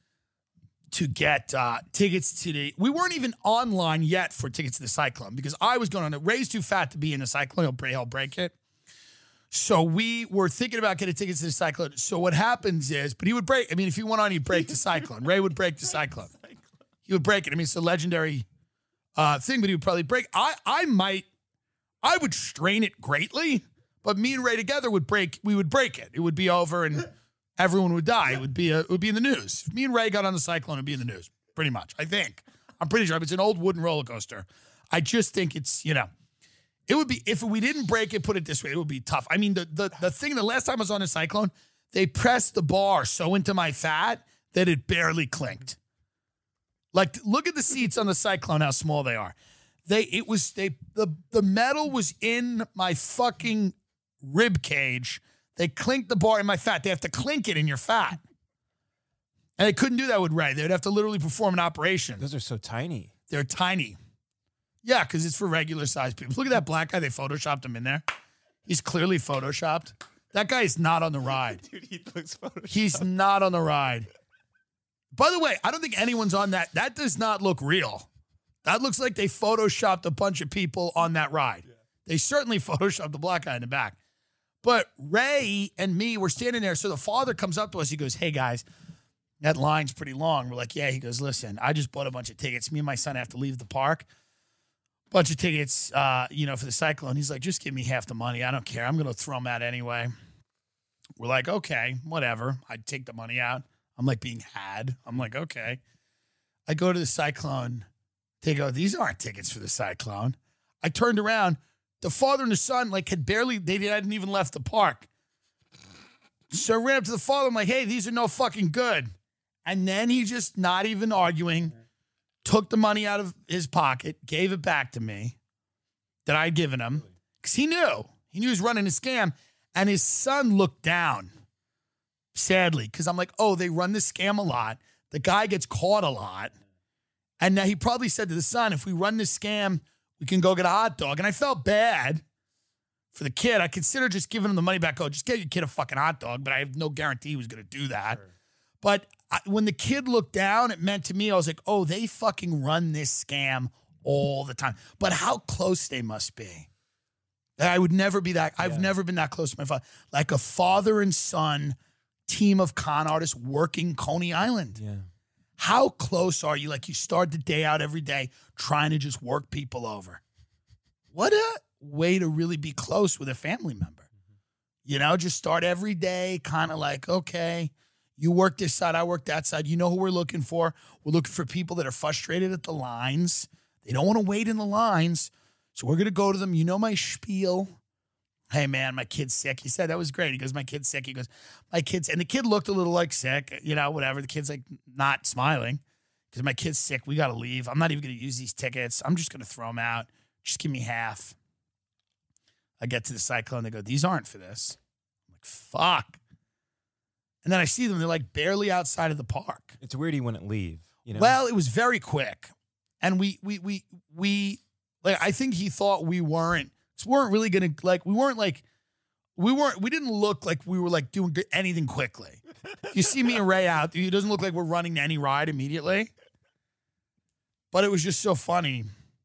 to get uh, tickets to the, we weren't even online yet for tickets to the Cyclone because I was going on, Ray's too fat to be in the Cyclone, he'll, he'll break it. So we were thinking about getting tickets to the Cyclone. So what happens is, but he would break, I mean, if he went on, he'd break the Cyclone. Ray would break the Cyclone. He would break it. I mean, it's a legendary uh, thing, but he would probably break. I, I might, I would strain it greatly, but me and Ray together would break, we would break it. It would be over and everyone would die. It would be a, it would be in the news. If me and Ray got on the Cyclone, it would be in the news, pretty much, I think. I'm pretty sure. It's an old wooden roller coaster. I just think it's, you know, it would be, if we didn't break it, put it this way, it would be tough. I mean, the the the thing, the last time I was on a Cyclone, they pressed the bar so into my fat that it barely clinked. Like, look at the seats on the Cyclone, how small they are. They, it was, they, the, the metal was in my fucking rib cage. They clinked the bar in my fat. They have to clink it in your fat. And they couldn't do that with Ray. They'd have to literally perform an operation. Those are so tiny. They're tiny. Yeah, because it's for regular sized people. Look at that black guy. They photoshopped him in there. He's clearly photoshopped. That guy is not on the ride. Dude, he looks photoshopped. He's not on the ride. By the way, I don't think anyone's on that. That does not look real. That looks like they photoshopped a bunch of people on that ride. Yeah. They certainly photoshopped the black guy in the back. But Ray and me were standing there. So the father comes up to us. He goes, hey, guys, that line's pretty long. We're like, yeah. He goes, listen, I just bought a bunch of tickets. Me and my son have to leave the park. Bunch of tickets, uh, you know, for the Cyclone. He's like, just give me half the money. I don't care. I'm going to throw them out anyway. We're like, okay, whatever. I'd take the money out. I'm like being had. I'm like, okay. I go to the Cyclone. They go, these aren't tickets for the Cyclone. I turned around. The father and the son, like, had barely, they hadn't even left the park. So I ran up to the father. I'm like, hey, these are no fucking good. And then he just, not even arguing, took the money out of his pocket, gave it back to me that I'd given him. Because he knew. He knew he was running a scam. And his son looked down, sadly, because I'm like, oh, they run this scam a lot. The guy gets caught a lot. And now he probably said to the son, if we run this scam, we can go get a hot dog. And I felt bad for the kid. I considered just giving him the money back. Oh, just get your kid a fucking hot dog. But I have no guarantee he was going to do that. Sure. But I, when the kid looked down, it meant to me, I was like, oh, they fucking run this scam all the time. But how close they must be. I would never be that. I've yeah. never been that close to my father. Like a father and son team of con artists working Coney Island. Yeah. How close are you? Like you start the day out every day trying to just work people over. What a way to really be close with a family member. Mm-hmm. You know, just start every day kind of like, okay, you work this side, I work that side. You know who we're looking for? We're looking for people that are frustrated at the lines. They don't want to wait in the lines. So we're going to go to them. You know my spiel. Hey, man, my kid's sick. He said, that was great. He goes, my kid's sick. He goes, my kid's, and the kid looked a little like sick, you know, whatever. The kid's like not smiling because my kid's sick. We got to leave. I'm not even going to use these tickets. I'm just going to throw them out. Just give me half. I get to the Cyclone. They go, these aren't for this. I'm like, fuck. And then I see them. They're like barely outside of the park. It's weird he wouldn't leave. You know? Well, it was very quick. And we, we, we, we, like, I think he thought we weren't, weren't really going to, like, we weren't like, we weren't, we didn't look like we were like doing anything quickly. You see me and Ray out, it doesn't look like we're running to any ride immediately. But it was just so funny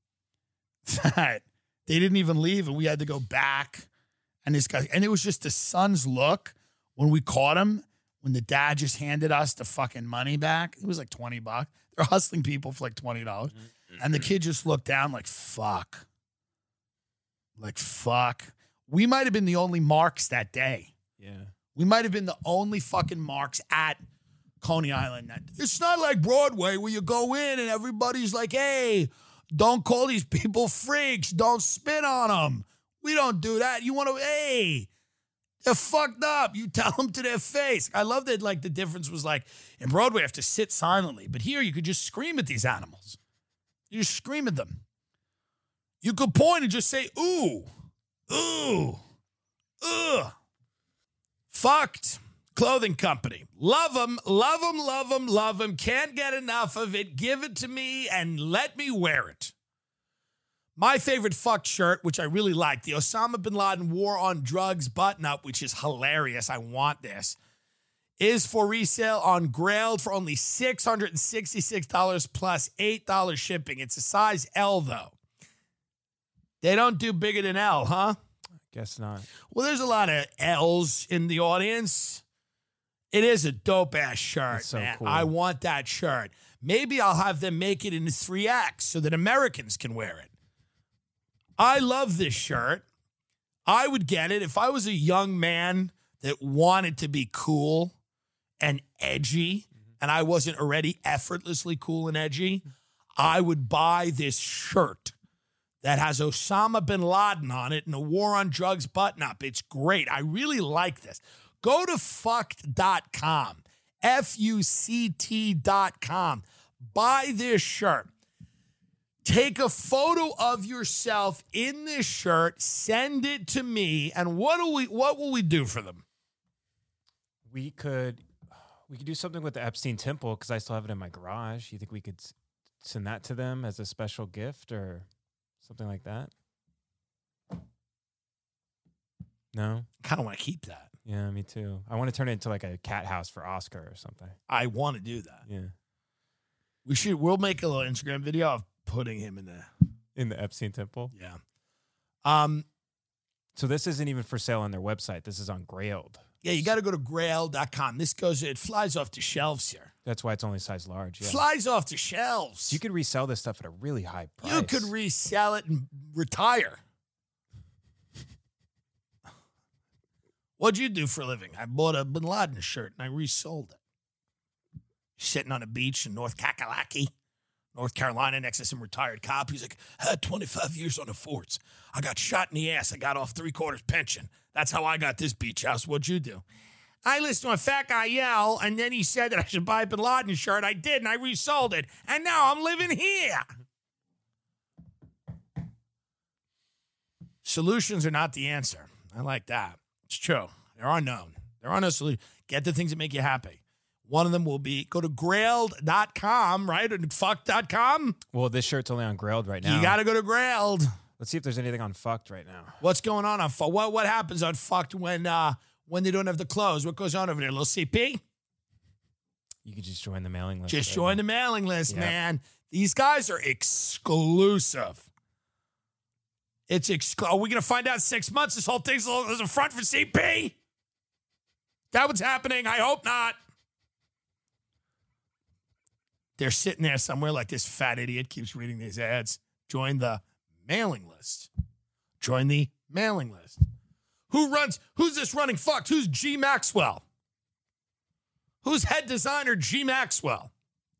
that they didn't even leave and we had to go back. And this guy, and it was just the son's look when we caught him, when the dad just handed us the fucking money back. It was like twenty bucks. They're hustling people for like twenty dollars. Mm-hmm. And the kid just looked down like, fuck. Like, fuck. We might have been the only marks that day. Yeah. We might have been the only fucking marks at Coney Island. That, it's not like Broadway where you go in and everybody's like, hey, don't call these people freaks. Don't spit on them. We don't do that. You want to, hey, they're fucked up. You tell them to their face. I love that, like, the difference was like, in Broadway, you have to sit silently. But here, you could just scream at these animals. You just scream at them. You could point and just say, ooh, ooh, ugh. Fucked. Clothing company. Love them, love them, love them, love them. Can't get enough of it. Give it to me and let me wear it. My favorite fucked shirt, which I really like, the Osama bin Laden War on Drugs button-up, which is hilarious. I want this. Is for resale on Grailed for only six hundred sixty-six dollars plus eight dollars shipping. It's a size L, though. They don't do bigger than L, huh? Guess not. Well, there's a lot of L's in the audience. It is a dope-ass shirt, That's so man. cool. I want that shirt. Maybe I'll have them make it in three X so that Americans can wear it. I love this shirt. I would get it if I was a young man that wanted to be cool and edgy, and I wasn't already effortlessly cool and edgy. I would buy this shirt that has Osama bin Laden on it and a War on Drugs button-up. It's great. I really like this. Go to fucked dot com, F U C T dot com. Buy this shirt. Take a photo of yourself in this shirt, send it to me, and what do we? What will we do for them? We could, we could do something with the Epstein Temple because I still have it in my garage. You think we could s- send that to them as a special gift or something like that? No? I kind of want to keep that. Yeah, me too. I want to turn it into like a cat house for Oscar or something. I want to do that. Yeah. We should. We'll make a little Instagram video of putting him in the in the Epstein Temple. Yeah. Um, So this isn't even for sale on their website. This is on Grailed. yeah, you got to go to grail dot com. This goes, it flies off the shelves here. That's why it's only size large. Yeah. Flies off the shelves. So you could resell this stuff at a really high price. You could resell it and retire. What'd you do for a living? I bought a Bin Laden shirt and I resold it. Sitting on a beach in North Kakalaki, North Carolina, next to some retired cop. He's like, I had twenty-five years on the force. I got shot in the ass. I got off three quarters pension. That's how I got this beach house. What'd you do? I listened to a fat guy yell, and then he said that I should buy a Bin Laden shirt. I did, and I resold it. And now I'm living here. Solutions are not the answer. I like that. It's true. There are none. There are no solutions. Get the things that make you happy. One of them will be go to grailed dot com, right? Or fuck dot com. Well, this shirt's only on Grailed right now. You got to go to Grailed. Let's see if there's anything on Fucked right now. What's going on on Fucked? What, what happens on Fucked when, uh, when they don't have the clothes? What goes on over there? A little C P? You could just join the mailing list. Just right join now. the mailing list, Yep. man. These guys are exclusive. It's exclu- Are we going to find out in six months this whole thing's a, there's a front for C P? That what's happening? I hope not. They're sitting there somewhere like this fat idiot keeps reading these ads. Join the mailing list. Join the mailing list. Who runs? Who's this running Fucked? Who's G. Maxwell? Who's head designer G. Maxwell?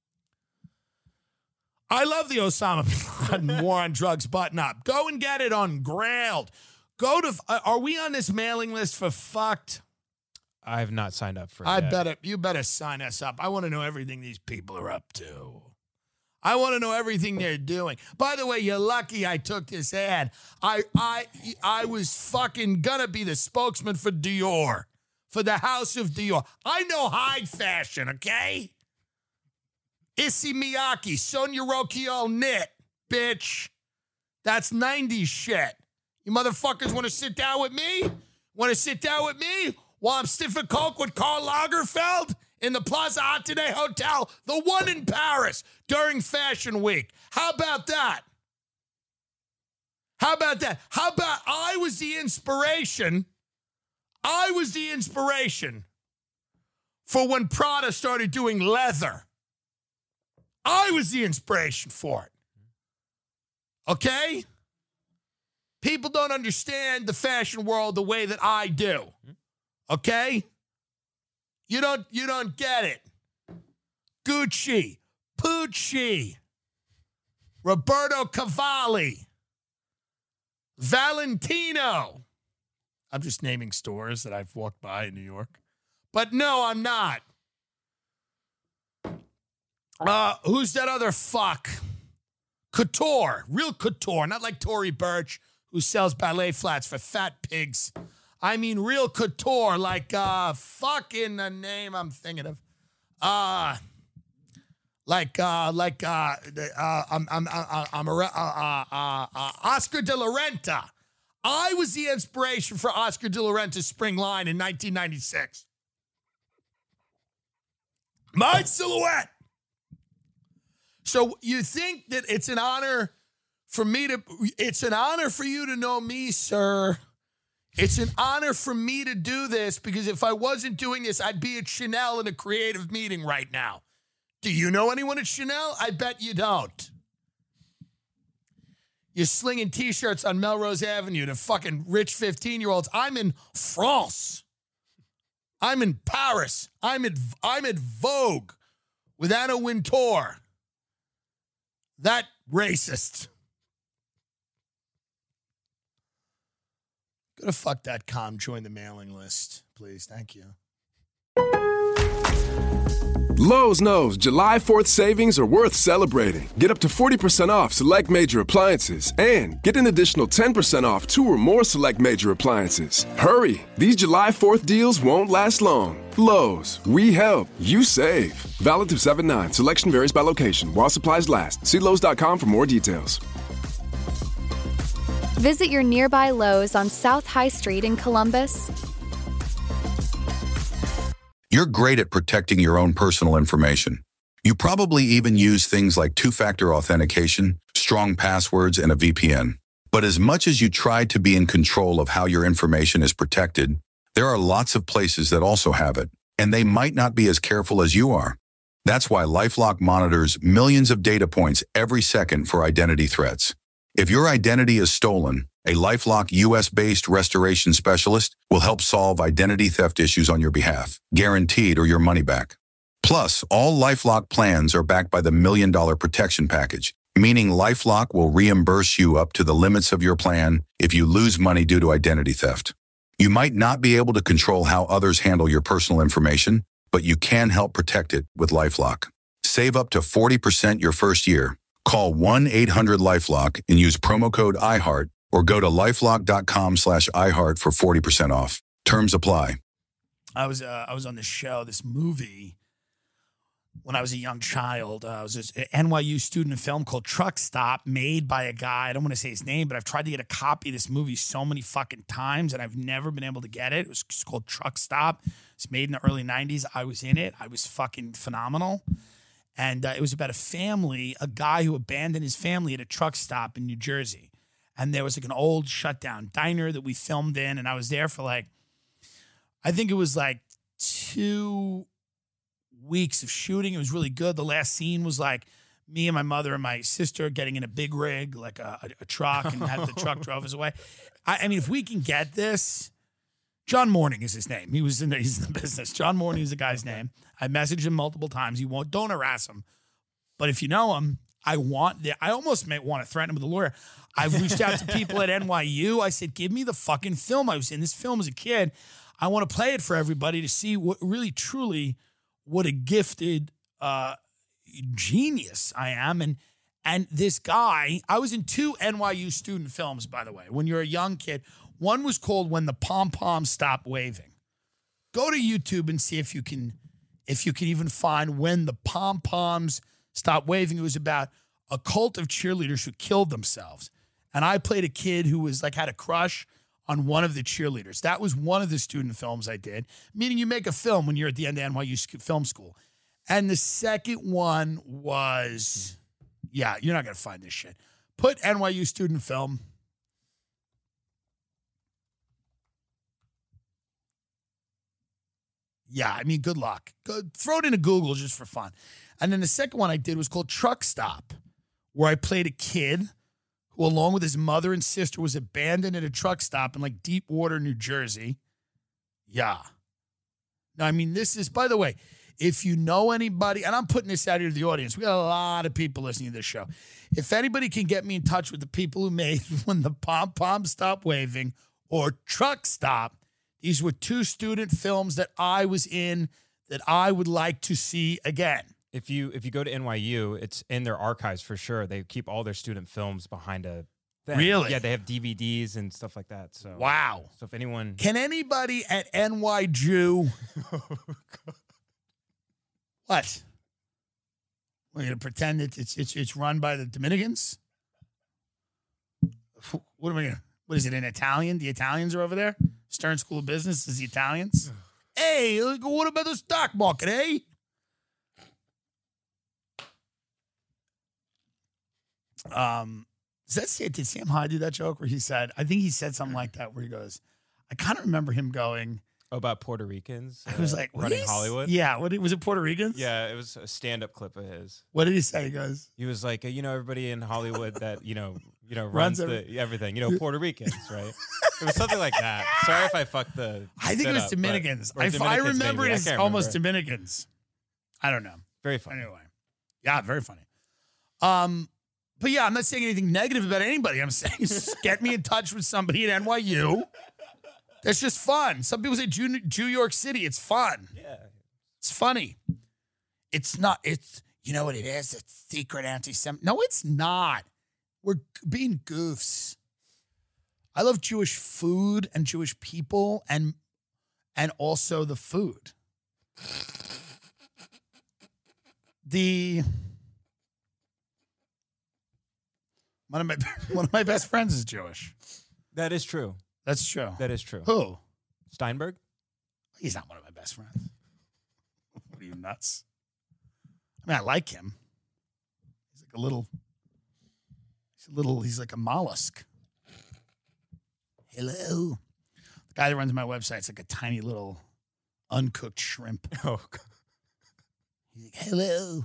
I love the Osama Bin Laden War on Drugs button up. Go and get it on Grailed. Go to, are we on this mailing list for Fucked? I have not signed up for it I yet. better, you better sign us up. I want to know everything these people are up to. I want to know everything they're doing. By the way, you're lucky I took this ad. I I I was fucking gonna be the spokesman for Dior, for the House of Dior. I know high fashion, okay? Issey Miyake, Sonia Rokiel knit, bitch. That's nineties shit. You motherfuckers want to sit down with me? Want to sit down with me while I'm sniffing coke with Karl Lagerfeld in the Plaza Athénée Hotel, the one in Paris, during Fashion Week? How about that? How about that? How about I was the inspiration? I was the inspiration for when Prada started doing leather. I was the inspiration for it. Okay? People don't understand the fashion world the way that I do. Okay? You don't you don't get it. Gucci, Pucci, Roberto Cavalli, Valentino. I'm just naming stores that I've walked by in New York. But no, I'm not. Uh, who's that other fuck? Couture, real couture, not like Tory Burch, who sells ballet flats for fat pigs. I mean real couture, like uh, fucking the name I'm thinking of. Uh, like uh, like uh, uh, I'm I'm I'm, I'm a, uh, uh, uh, uh, Oscar de la Renta. I was the inspiration for Oscar de la Renta's spring line in nineteen ninety-six. My silhouette. So you think that it's an honor for me to, it's an honor for you to know me, sir. It's an honor for me to do this because if I wasn't doing this, I'd be at Chanel in a creative meeting right now. Do you know anyone at Chanel? I bet you don't. You're slinging T-shirts on Melrose Avenue to fucking rich fifteen-year-olds. I'm in France. I'm in Paris. I'm at, I'm at Vogue with Anna Wintour. That racist. Go to fuck dot com, join the mailing list, please. Thank you. Lowe's knows July fourth savings are worth celebrating. Get up to forty percent off select major appliances and get an additional ten percent off two or more select major appliances. Hurry, these July fourth deals won't last long. Lowe's, we help, you save. Valid through seven nine. Selection varies by location. While supplies last. See Lowe's dot com for more details. Visit your nearby Lowe's on South High Street in Columbus. You're great at protecting your own personal information. You probably even use things like two-factor authentication, strong passwords, and a V P N. But as much as you try to be in control of how your information is protected, there are lots of places that also have it, and they might not be as careful as you are. That's why LifeLock monitors millions of data points every second for identity threats. If your identity is stolen, a LifeLock U S-based restoration specialist will help solve identity theft issues on your behalf, guaranteed or your money back. Plus, all LifeLock plans are backed by the Million Dollar Protection Package, meaning LifeLock will reimburse you up to the limits of your plan if you lose money due to identity theft. You might not be able to control how others handle your personal information, but you can help protect it with LifeLock. Save up to forty percent your first year. Call one eight hundred LifeLock and use promo code iHeart or go to lifelock.com slash iHeart for forty percent off. Terms apply. I was uh, I was on this show, this movie, when I was a young child. Uh, I was this N Y U student film called Truck Stop, made by a guy. I don't want to say his name, but I've tried to get a copy of this movie so many fucking times, and I've never been able to get it. It was called Truck Stop. It's made in the early nineties. I was in it. I was fucking phenomenal. And uh, it was about a family, a guy who abandoned his family at a truck stop in New Jersey. And there was like an old shutdown diner that we filmed in, and I was there for like, I think it was like two weeks of shooting. It was really good. The last scene was like me and my mother and my sister getting in a big rig, like a, a, a truck, and had the truck drove us away. I, I mean, if we can get this, John Morning is his name. He was in the, he's in the business. John Morning is the guy's name. I messaged him multiple times. He won't, don't harass him. But if you know him, I want the, I almost may want to threaten him with a lawyer. I've reached out to people at N Y U. I said, give me the fucking film. I was in this film as a kid. I want to play it for everybody to see what really, truly, what a gifted uh, genius I am. And and this guy, I was in two N Y U student films, by the way, when you're a young kid. One was called When the Pom-Poms Stop Waving. Go to YouTube and see if you can if you can even find When the Pom-Poms Stop Waving. It was about a cult of cheerleaders who killed themselves. And I played a kid who was like had a crush on one of the cheerleaders. That was one of the student films I did, meaning you make a film when you're at the end of N Y U film school. And the second one was, yeah, you're not going to find this shit. Put N Y U student film. Yeah, I mean, good luck. Go, throw it into Google just for fun. And then the second one I did was called Truck Stop, where I played a kid who, along with his mother and sister, was abandoned at a truck stop in like Deepwater, New Jersey. Yeah. Now, I mean, this is, by the way, if you know anybody, and I'm putting this out here to the audience, we got a lot of people listening to this show. If anybody can get me in touch with the people who made When the Pom-Poms Stop Waving or Truck Stop, these were two student films that I was in that I would like to see again. If you if you go to N Y U, it's in their archives for sure. They keep all their student films behind a thing. Really? Yeah, they have D V Ds and stuff like that. So wow. So if anyone Can anybody at N Y Jew what? We're gonna pretend it's it's it's it's run by the Dominicans? What am I gonna what is it in Italian? The Italians are over there? Stern School of Business is the Italians. Hey, what about the stock market, eh? Um, does that say, did Sam Hyde do that joke where he said, I think he said something like that where he goes, I kind of remember him going, oh, about Puerto Ricans. I was uh, like, running is, Hollywood. Yeah. What was it? Puerto Ricans? Yeah, it was a stand-up clip of his. What did he say? He goes, He was like, you know, everybody in Hollywood that, you know, you know, Runs runs, every- the everything, you know, Puerto Ricans, right? It was something like that. Sorry if I fucked the. I think it was setup, Dominicans. but- or I, I Dominicans, remember maybe. it I as can't almost remember. Dominicans. I don't know. Very funny. Anyway. Yeah, very funny. Um, but yeah, I'm not saying anything negative about anybody. I'm saying just get me in touch with somebody at N Y U. That's just fun. Some people say Jew, Jew York City. It's fun. Yeah. It's funny. It's not, it's, you know what it is? It's secret anti-Semitic. No, it's not. We're being goofs. I love Jewish food and Jewish people and and also the food. The one of my one of my best friends is Jewish. That is true. That's true. That is true. Who? Steinberg? He's not one of my best friends. What are you, nuts? I mean, I like him. He's like a little, he's a little, he's like a mollusk. Hello. The guy that runs my website, it's like a tiny little uncooked shrimp. Oh, He's like, hello.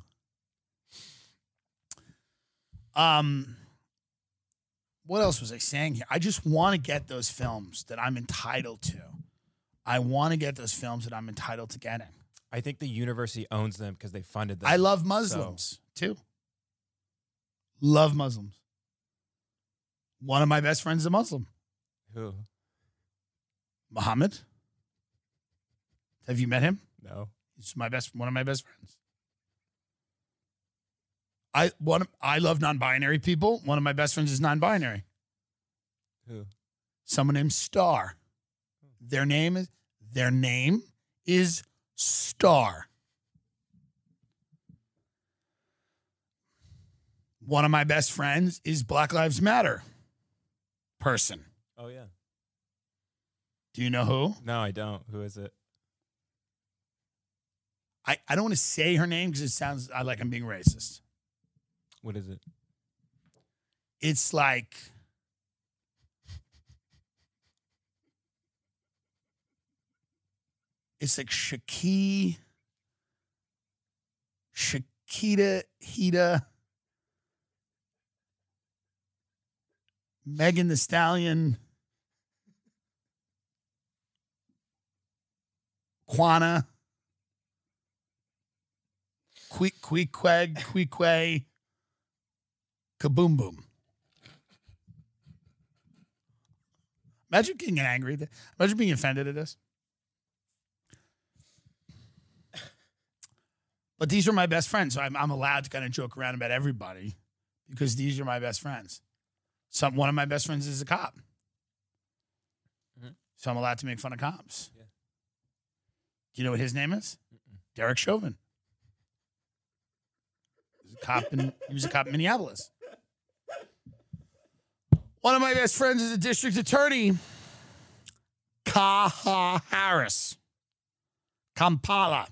Um, what else was I saying here? I just want to get those films that I'm entitled to. I want to get those films that I'm entitled to getting. I think the university owns them because they funded them. I love Muslims, so. too. Love Muslims. One of my best friends is a Muslim. Who? Muhammad. Have you met him? No. He's my best, one of my best friends. I one I love non-binary people. One of my best friends is non-binary. Who? Someone named Star. Their name is their name is Star. One of my best friends is Black Lives Matter person. Oh, yeah. Do you know who? No, I don't. Who is it? I, I don't want to say her name because it sounds I like I'm being racist. What is it? It's like it's like Shaki, Shakita, Hita, Megan the Stallion, Quana, Quick, Quiqueg, Quique, Kaboom Boom. Imagine getting angry at this. Imagine being offended at this. But these are my best friends, so I'm, I'm allowed to kind of joke around about everybody because these are my best friends. Some one of my best friends is a cop, mm-hmm. so I'm allowed to make fun of cops. Yeah. Do you know what his name is? Mm-mm. Derek Chauvin. He was a cop in he was a cop in Minneapolis. One of my best friends is a district attorney, Kaha Harris, Kampala.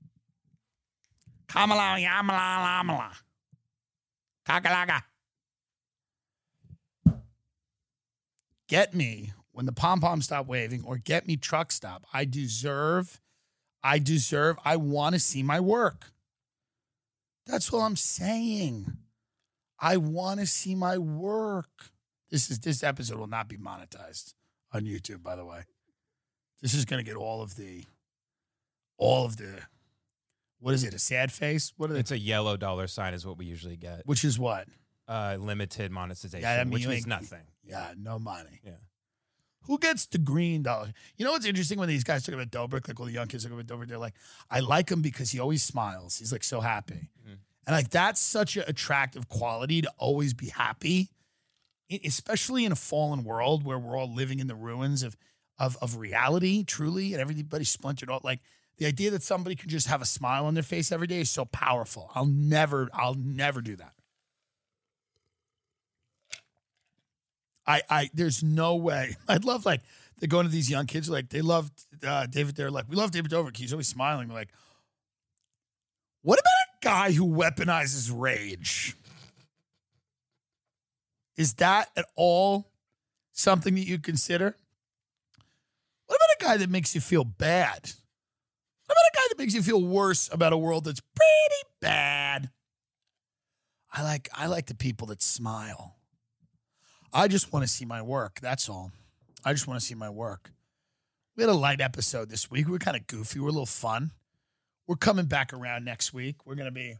Kamala, Yamala, Lamala. Kakalaga. Get me when the pom-poms stop waving or get me truck stop. I deserve, I deserve, I want to see my work. That's all I'm saying. I want to see my work. This is this episode will not be monetized on YouTube, by the way. This is going to get all of the, all of the, what is it, a sad face? What are they? It's a yellow dollar sign is what we usually get. Which is what? Uh, limited monetization, yeah, I mean, which like, means nothing. Yeah, no money. Yeah. Who gets the green dollar? You know what's interesting when these guys talk about Dobrik, like all the young kids talk about Dobrik, they're like, I like him because he always smiles. He's like so happy. Mm-hmm. And like that's such an attractive quality to always be happy, especially in a fallen world where we're all living in the ruins of of, of reality, truly, and everybody's splintered out. Like, the idea that somebody can just have a smile on their face every day is so powerful. I'll never, I'll never do that. I, I, there's no way. I'd love, like, they're going to these young kids, like, they love uh, David. They're like, we love David Dobrik. He's always smiling. We're like, what about a guy who weaponizes rage? Is that at all something that you consider? What about a guy that makes you feel bad? What about a guy that makes you feel worse about a world that's pretty bad? I like I like the people that smile. I just want to see my work. That's all. I just want to see my work. We had a light episode this week. We were kind of goofy. We're a little fun. We're coming back around next week. We're going to be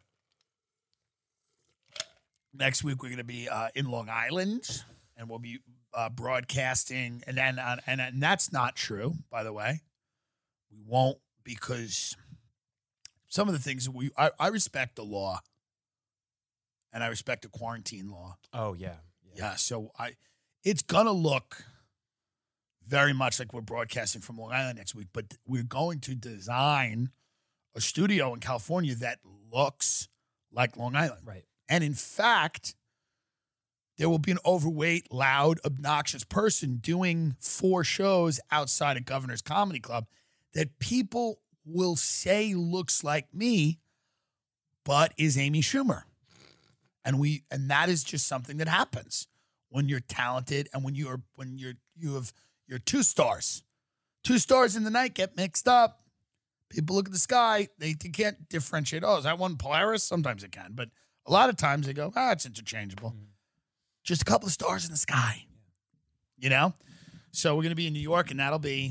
next week. We're going to be uh, in Long Island, and we'll be uh, broadcasting. And then uh, and, and that's not true, by the way. We won't. Because some of the things that we, I, I respect the law, and I respect the quarantine law. Oh yeah, yeah. yeah so I, it's gonna look very much like we're broadcasting from Long Island next week, but we're going to design a studio in California that looks like Long Island, right? And in fact, there will be an overweight, loud, obnoxious person doing four shows outside of Governor's Comedy Club that people will say looks like me, but is Amy Schumer. And we and that is just something that happens when you're talented and when you're when you're you have you're two stars. Two stars in the night get mixed up. People look at the sky, they, they can't differentiate. Oh, is that one Polaris? Sometimes it can, but a lot of times they go, ah, it's interchangeable. Mm-hmm. Just a couple of stars in the sky, you know? So we're going to be in New York, and that'll be,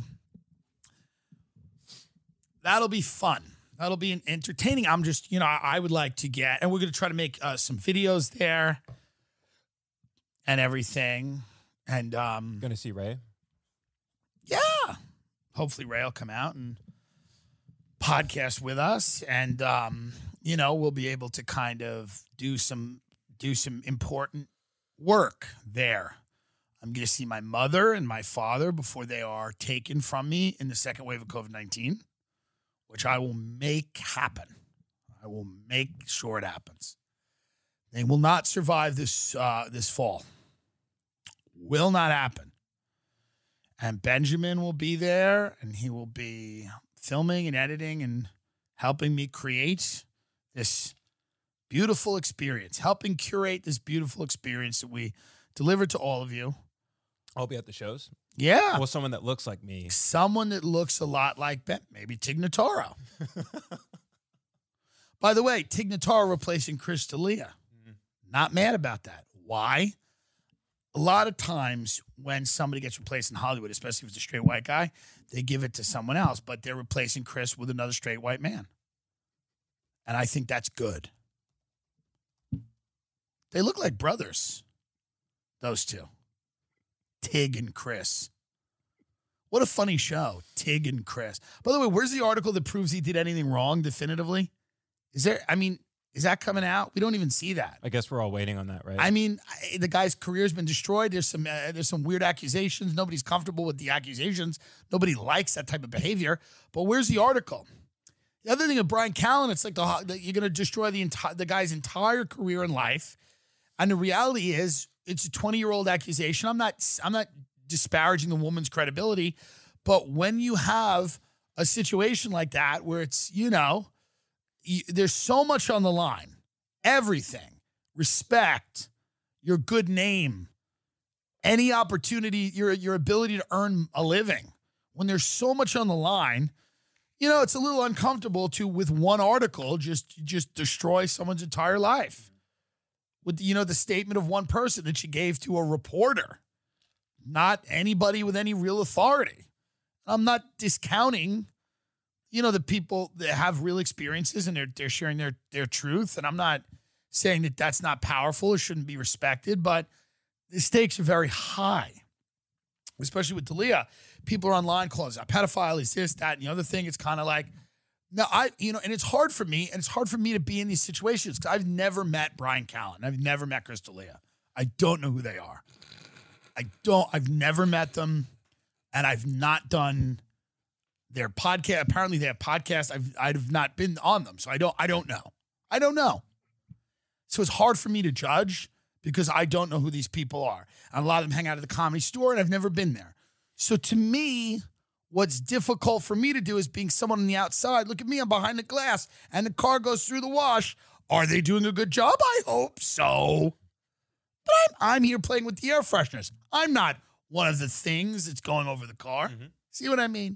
that'll be fun. That'll be an entertaining. I'm just, you know, I, I would like to get, and we're going to try to make uh, some videos there and everything. And, um, Going to see Ray? Yeah. Hopefully Ray will come out and podcast with us, and um, you know, we'll be able to kind of do some do some important work there. I'm going to see my mother and my father before they are taken from me in the second wave of COVID nineteen, which I will make happen. I will make sure it happens. They will not survive this uh, this fall. Will not happen. And Benjamin will be there, and he will be filming and editing and helping me create this beautiful experience, helping curate this beautiful experience that we deliver to all of you. I'll be at the shows. Yeah. Well, someone that looks like me. Someone that looks a lot like Ben, maybe Tig Notaro. By the way, Tig Notaro replacing Chris D'Elia. Mm-hmm. Not mad about that. Why? A lot of times when somebody gets replaced in Hollywood, especially if it's a straight white guy, they give it to someone else, but they're replacing Chris with another straight white man. And I think that's good. They look like brothers, those two. Tig and Chris. What a funny show, Tig and Chris. By the way, where's the article that proves he did anything wrong definitively? Is there, I mean, is that coming out? We don't even see that. I guess we're all waiting on that, right? I mean, I, the guy's career's been destroyed. There's some uh, there's some weird accusations. Nobody's comfortable with the accusations. Nobody likes that type of behavior. But where's the article? The other thing with Brian Callen, it's like the, the you're going to destroy the entire the guy's entire career in life. And the reality is, it's a twenty-year-old accusation. I'm not I'm not disparaging the woman's credibility, but when you have a situation like that where it's, you know, there's so much on the line, everything, respect, your good name, any opportunity, your, your ability to earn a living. When there's so much on the line, you know, it's a little uncomfortable to, with one article, just, just destroy someone's entire life. With, you know, the statement of one person that she gave to a reporter, not anybody with any real authority. I'm not discounting, you know, the people that have real experiences and they're they're sharing their their truth. And I'm not saying that that's not powerful. It shouldn't be respected, but the stakes are very high, especially with D'Elia. People are online calling out pedophile, is this, that, and the other thing. It's kind of like, no, I, you know, and it's hard for me, and it's hard for me to be in these situations because I've never met Brian Callen. I've never met Chris D'Elia. I don't know who they are. I don't, I've never met them, and I've not done their podcast. Apparently they have podcasts. I've I've not been on them. So I don't I don't know. I don't know. So it's hard for me to judge because I don't know who these people are. And a lot of them hang out at the Comedy Store and I've never been there. So to me, what's difficult for me to do is being someone on the outside. Look at me, I'm behind the glass and the car goes through the wash. Are they doing a good job? I hope so. But I'm, I'm here playing with the air fresheners. I'm not one of the things that's going over the car. Mm-hmm. See what I mean?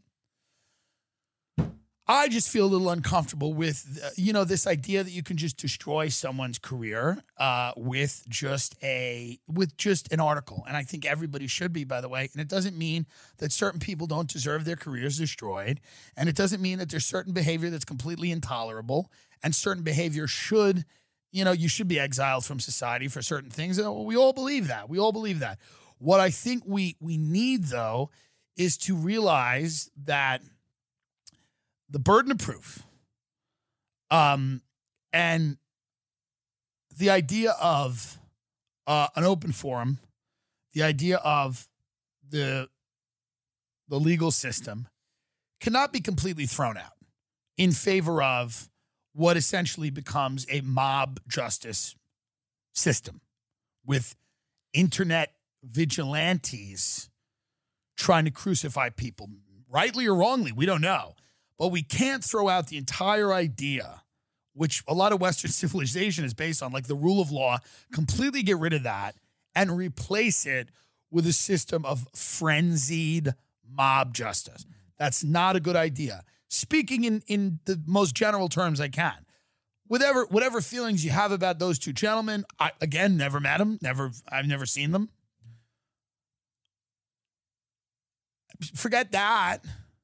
I just feel a little uncomfortable with, uh, you know, this idea that you can just destroy someone's career uh, with just a with just an article. And I think everybody should be, by the way. And it doesn't mean that certain people don't deserve their careers destroyed. And it doesn't mean that there's certain behavior that's completely intolerable. And certain behavior should, you know, you should be exiled from society for certain things. And we all believe that. We all believe that. What I think we we need, though, is to realize that the burden of proof, um, and the idea of uh, an open forum, the idea of the the legal system cannot be completely thrown out in favor of what essentially becomes a mob justice system with internet vigilantes trying to crucify people, rightly or wrongly, we don't know. But we can't throw out the entire idea, which a lot of Western civilization is based on, like the rule of law, completely get rid of that and replace it with a system of frenzied mob justice. That's not a good idea. Speaking in, in the most general terms I can, whatever whatever feelings you have about those two gentlemen, I, again, never met them, never, I've never seen them. Forget that.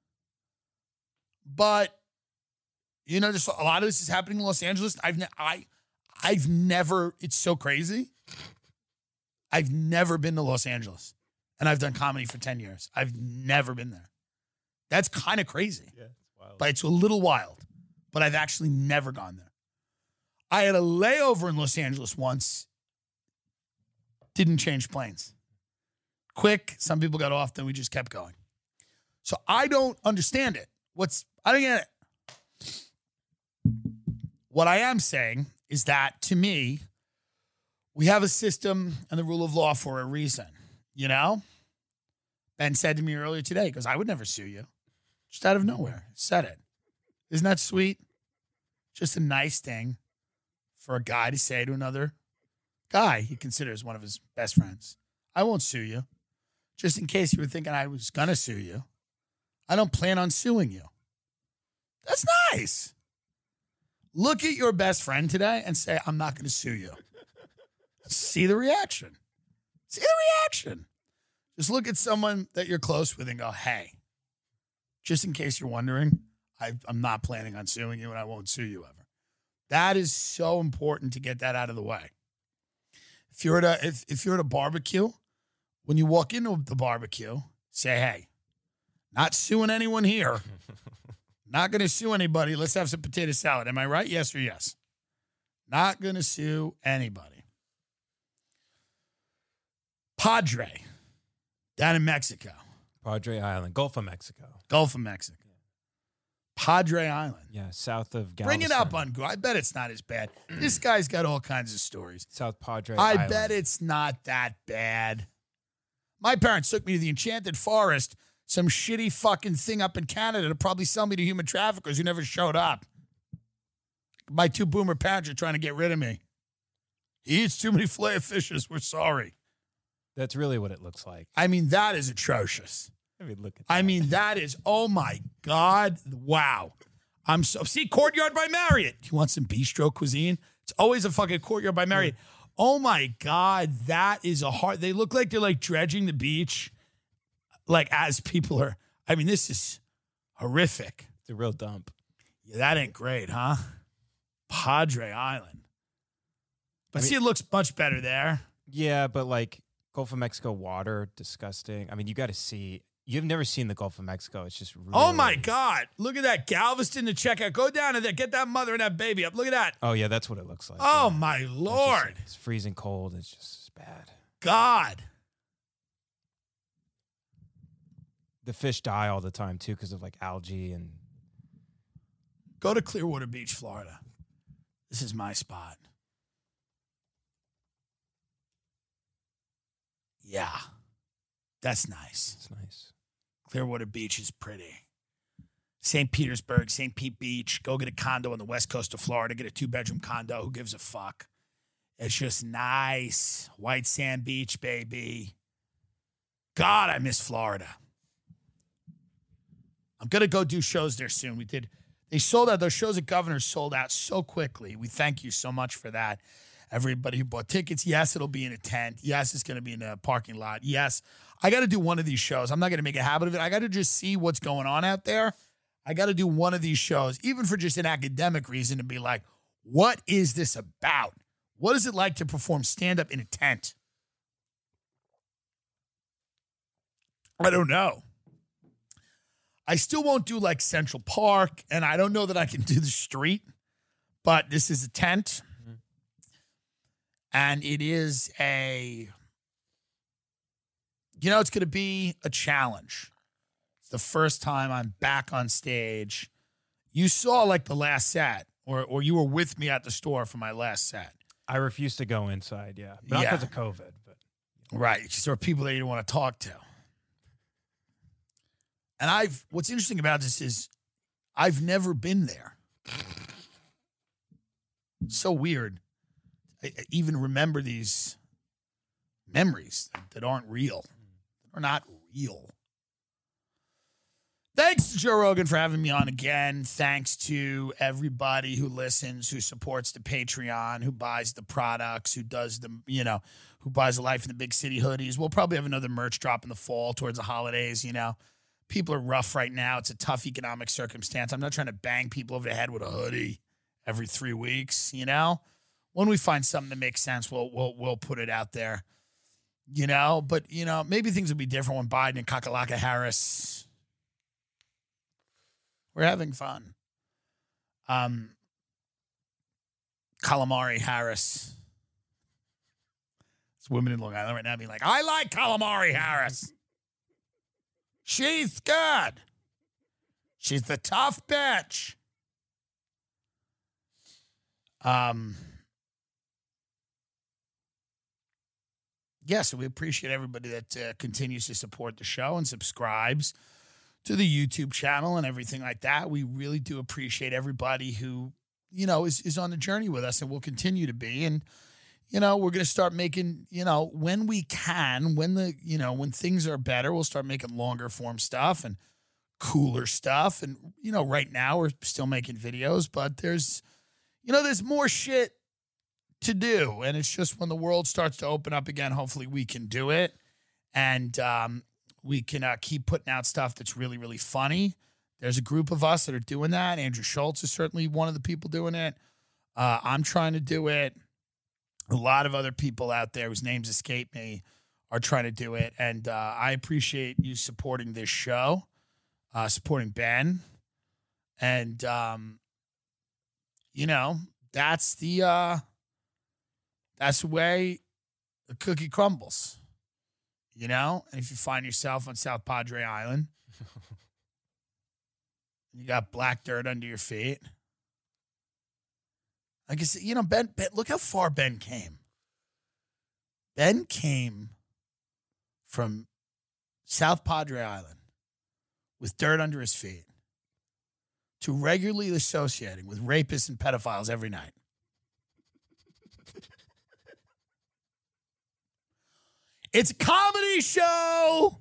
But, you know, just a lot of this is happening in Los Angeles. I've ne- I, I've never, it's so crazy. I've never been to Los Angeles. And I've done comedy for ten years. I've never been there. That's kind of crazy. Yeah, it's wild. But it's a little wild. But I've actually never gone there. I had a layover in Los Angeles once. Didn't change planes. Quick, some people got off, then we just kept going. So I don't understand it. What's, I don't get it. What I am saying is that, to me, we have a system and the rule of law for a reason, you know? Ben said to me earlier today, he goes, I would never sue you. Just out of nowhere. Said it. Isn't that sweet? Just a nice thing for a guy to say to another guy he considers one of his best friends. I won't sue you. Just in case you were thinking I was going to sue you. I don't plan on suing you. That's nice. Look at your best friend today and say, I'm not going to sue you. See the reaction. See the reaction. Just look at someone that you're close with and go, hey, just in case you're wondering, I, I'm not planning on suing you and I won't sue you ever. That is so important to get that out of the way. If you're at a, if, if you're at a barbecue, when you walk into the barbecue, say, hey, not suing anyone here. Not going to sue anybody. Let's have some potato salad. Am I right? Yes or yes? Not going to sue anybody. Padre, down in Mexico. Padre Island, Gulf of Mexico. Gulf of Mexico. Padre Island. Yeah, south of Galveston. Bring it up on Google. I bet it's not as bad. This guy's got all kinds of stories. South Padre I Island. bet it's not that bad. My parents took me to the Enchanted Forest, some shitty fucking thing up in Canada to probably sell me to human traffickers who never showed up. My two boomer parents are trying to get rid of me. He eats too many fillet of fishes. We're sorry. That's really what it looks like. I mean, that is atrocious. I mean, look at I that. mean, that is, oh my God. Wow. I'm so, see, Courtyard by Marriott. You want some bistro cuisine? It's always a fucking Courtyard by Marriott. Yeah. Oh my God. That is a hard, they look like they're like dredging the beach. Like as people are, I mean, this is horrific. It's a real dump. Yeah, that ain't great, huh? Padre Island. But I mean, see, it looks much better there. Yeah, but like Gulf of Mexico water, disgusting. I mean, you got to see. You've never seen the Gulf of Mexico. It's just really. Oh my God. Look at that. Galveston to check out. Go down to there. Get that mother and that baby up. Look at that. Oh, yeah, that's what it looks like. Oh yeah. my Lord. It's, just, it's freezing cold. It's just it's bad. God. The fish die all the time, too, because of like algae and. Go to Clearwater Beach, Florida. This is my spot. Yeah. That's nice. It's nice. Clearwater Beach is pretty. Saint Petersburg, Saint Pete Beach. Go get a condo on the west coast of Florida. Get a two-bedroom condo. Who gives a fuck? It's just nice. White sand beach, baby. God, I miss Florida. I'm going to go do shows there soon. We did. They sold out. Those shows at Governor's sold out so quickly. We thank you so much for that. Everybody who bought tickets, yes, it'll be in a tent. Yes, it's going to be in a parking lot. Yes, I got to do one of these shows. I'm not going to make a habit of it. I got to just see what's going on out there. I got to do one of these shows, even for just an academic reason, to be like, what is this about? What is it like to perform stand-up in a tent? I don't know. I still won't do like Central Park, and I don't know that I can do the street, but this is a tent. Mm-hmm. And it is a, you know, it's going to be a challenge. It's the first time I'm back on stage. You saw like the last set, or or you were with me at the store for my last set. I refuse to go inside, yeah. Not Yeah. because of COVID, but. Right. Because there are people that you don't want to talk to. And I've, what's interesting about this is I've never been there. So weird. I, I even remember these memories that aren't real. They're not real. Thanks to Joe Rogan for having me on again. Thanks to everybody who listens, who supports the Patreon, who buys the products, who does the, you know, who buys the Life in the Big City hoodies. We'll probably have another merch drop in the fall towards the holidays, you know. People are rough right now. It's a tough economic circumstance. I'm not trying to bang people over the head with a hoodie every three weeks, you know. When we find something that makes sense, we'll we'll we'll put it out there, you know. But, you know, maybe things will be different when Biden and Kakalaka Harris... We're having fun. Um, Calamari Harris. There's women in Long Island right now being like, I like Calamari Harris. She's good. She's the tough bitch. Um. Yeah, so we appreciate everybody that uh, continues to support the show and subscribes to the YouTube channel and everything like that. We really do appreciate everybody who, you know, is, is on the journey with us and will continue to be. And, you know, we're going to start making, you know, when we can, when the, you know, when things are better, we'll start making longer form stuff and cooler stuff. And, you know, right now we're still making videos, but there's, you know, there's more shit to do. And it's just when the world starts to open up again, hopefully we can do it. And, um, we can uh, keep putting out stuff that's really, really funny. There's a group of us that are doing that. Andrew Schultz is certainly one of the people doing it. Uh, I'm trying to do it. A lot of other people out there whose names escape me are trying to do it. And uh, I appreciate you supporting this show, uh, supporting Ben. And, um, you know, that's the, uh, that's the way the cookie crumbles. You know, and if you find yourself on South Padre Island, you got black dirt under your feet. Like I said, you know, Ben, Ben, look how far Ben came. Ben came from South Padre Island with dirt under his feet to regularly associating with rapists and pedophiles every night. It's a comedy show.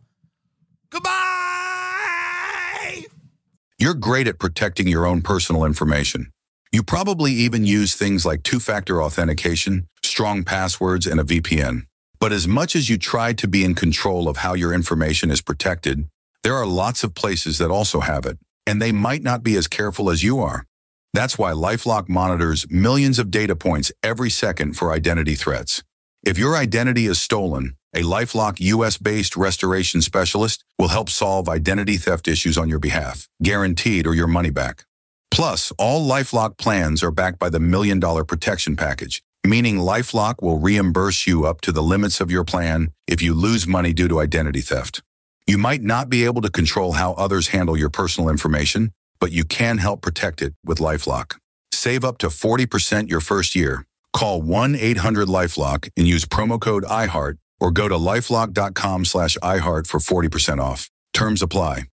Goodbye. You're great at protecting your own personal information. You probably even use things like two-factor authentication, strong passwords, and a V P N. But as much as you try to be in control of how your information is protected, there are lots of places that also have it, and they might not be as careful as you are. That's why LifeLock monitors millions of data points every second for identity threats. If your identity is stolen, a LifeLock U S-based restoration specialist will help solve identity theft issues on your behalf, guaranteed or your money back. Plus, all LifeLock plans are backed by the Million Dollar Protection Package, meaning LifeLock will reimburse you up to the limits of your plan if you lose money due to identity theft. You might not be able to control how others handle your personal information, but you can help protect it with LifeLock. Save up to forty percent your first year. Call one eight hundred LifeLock and use promo code I heart or go to lifelock dot com slash iHeart for forty percent off. Terms apply.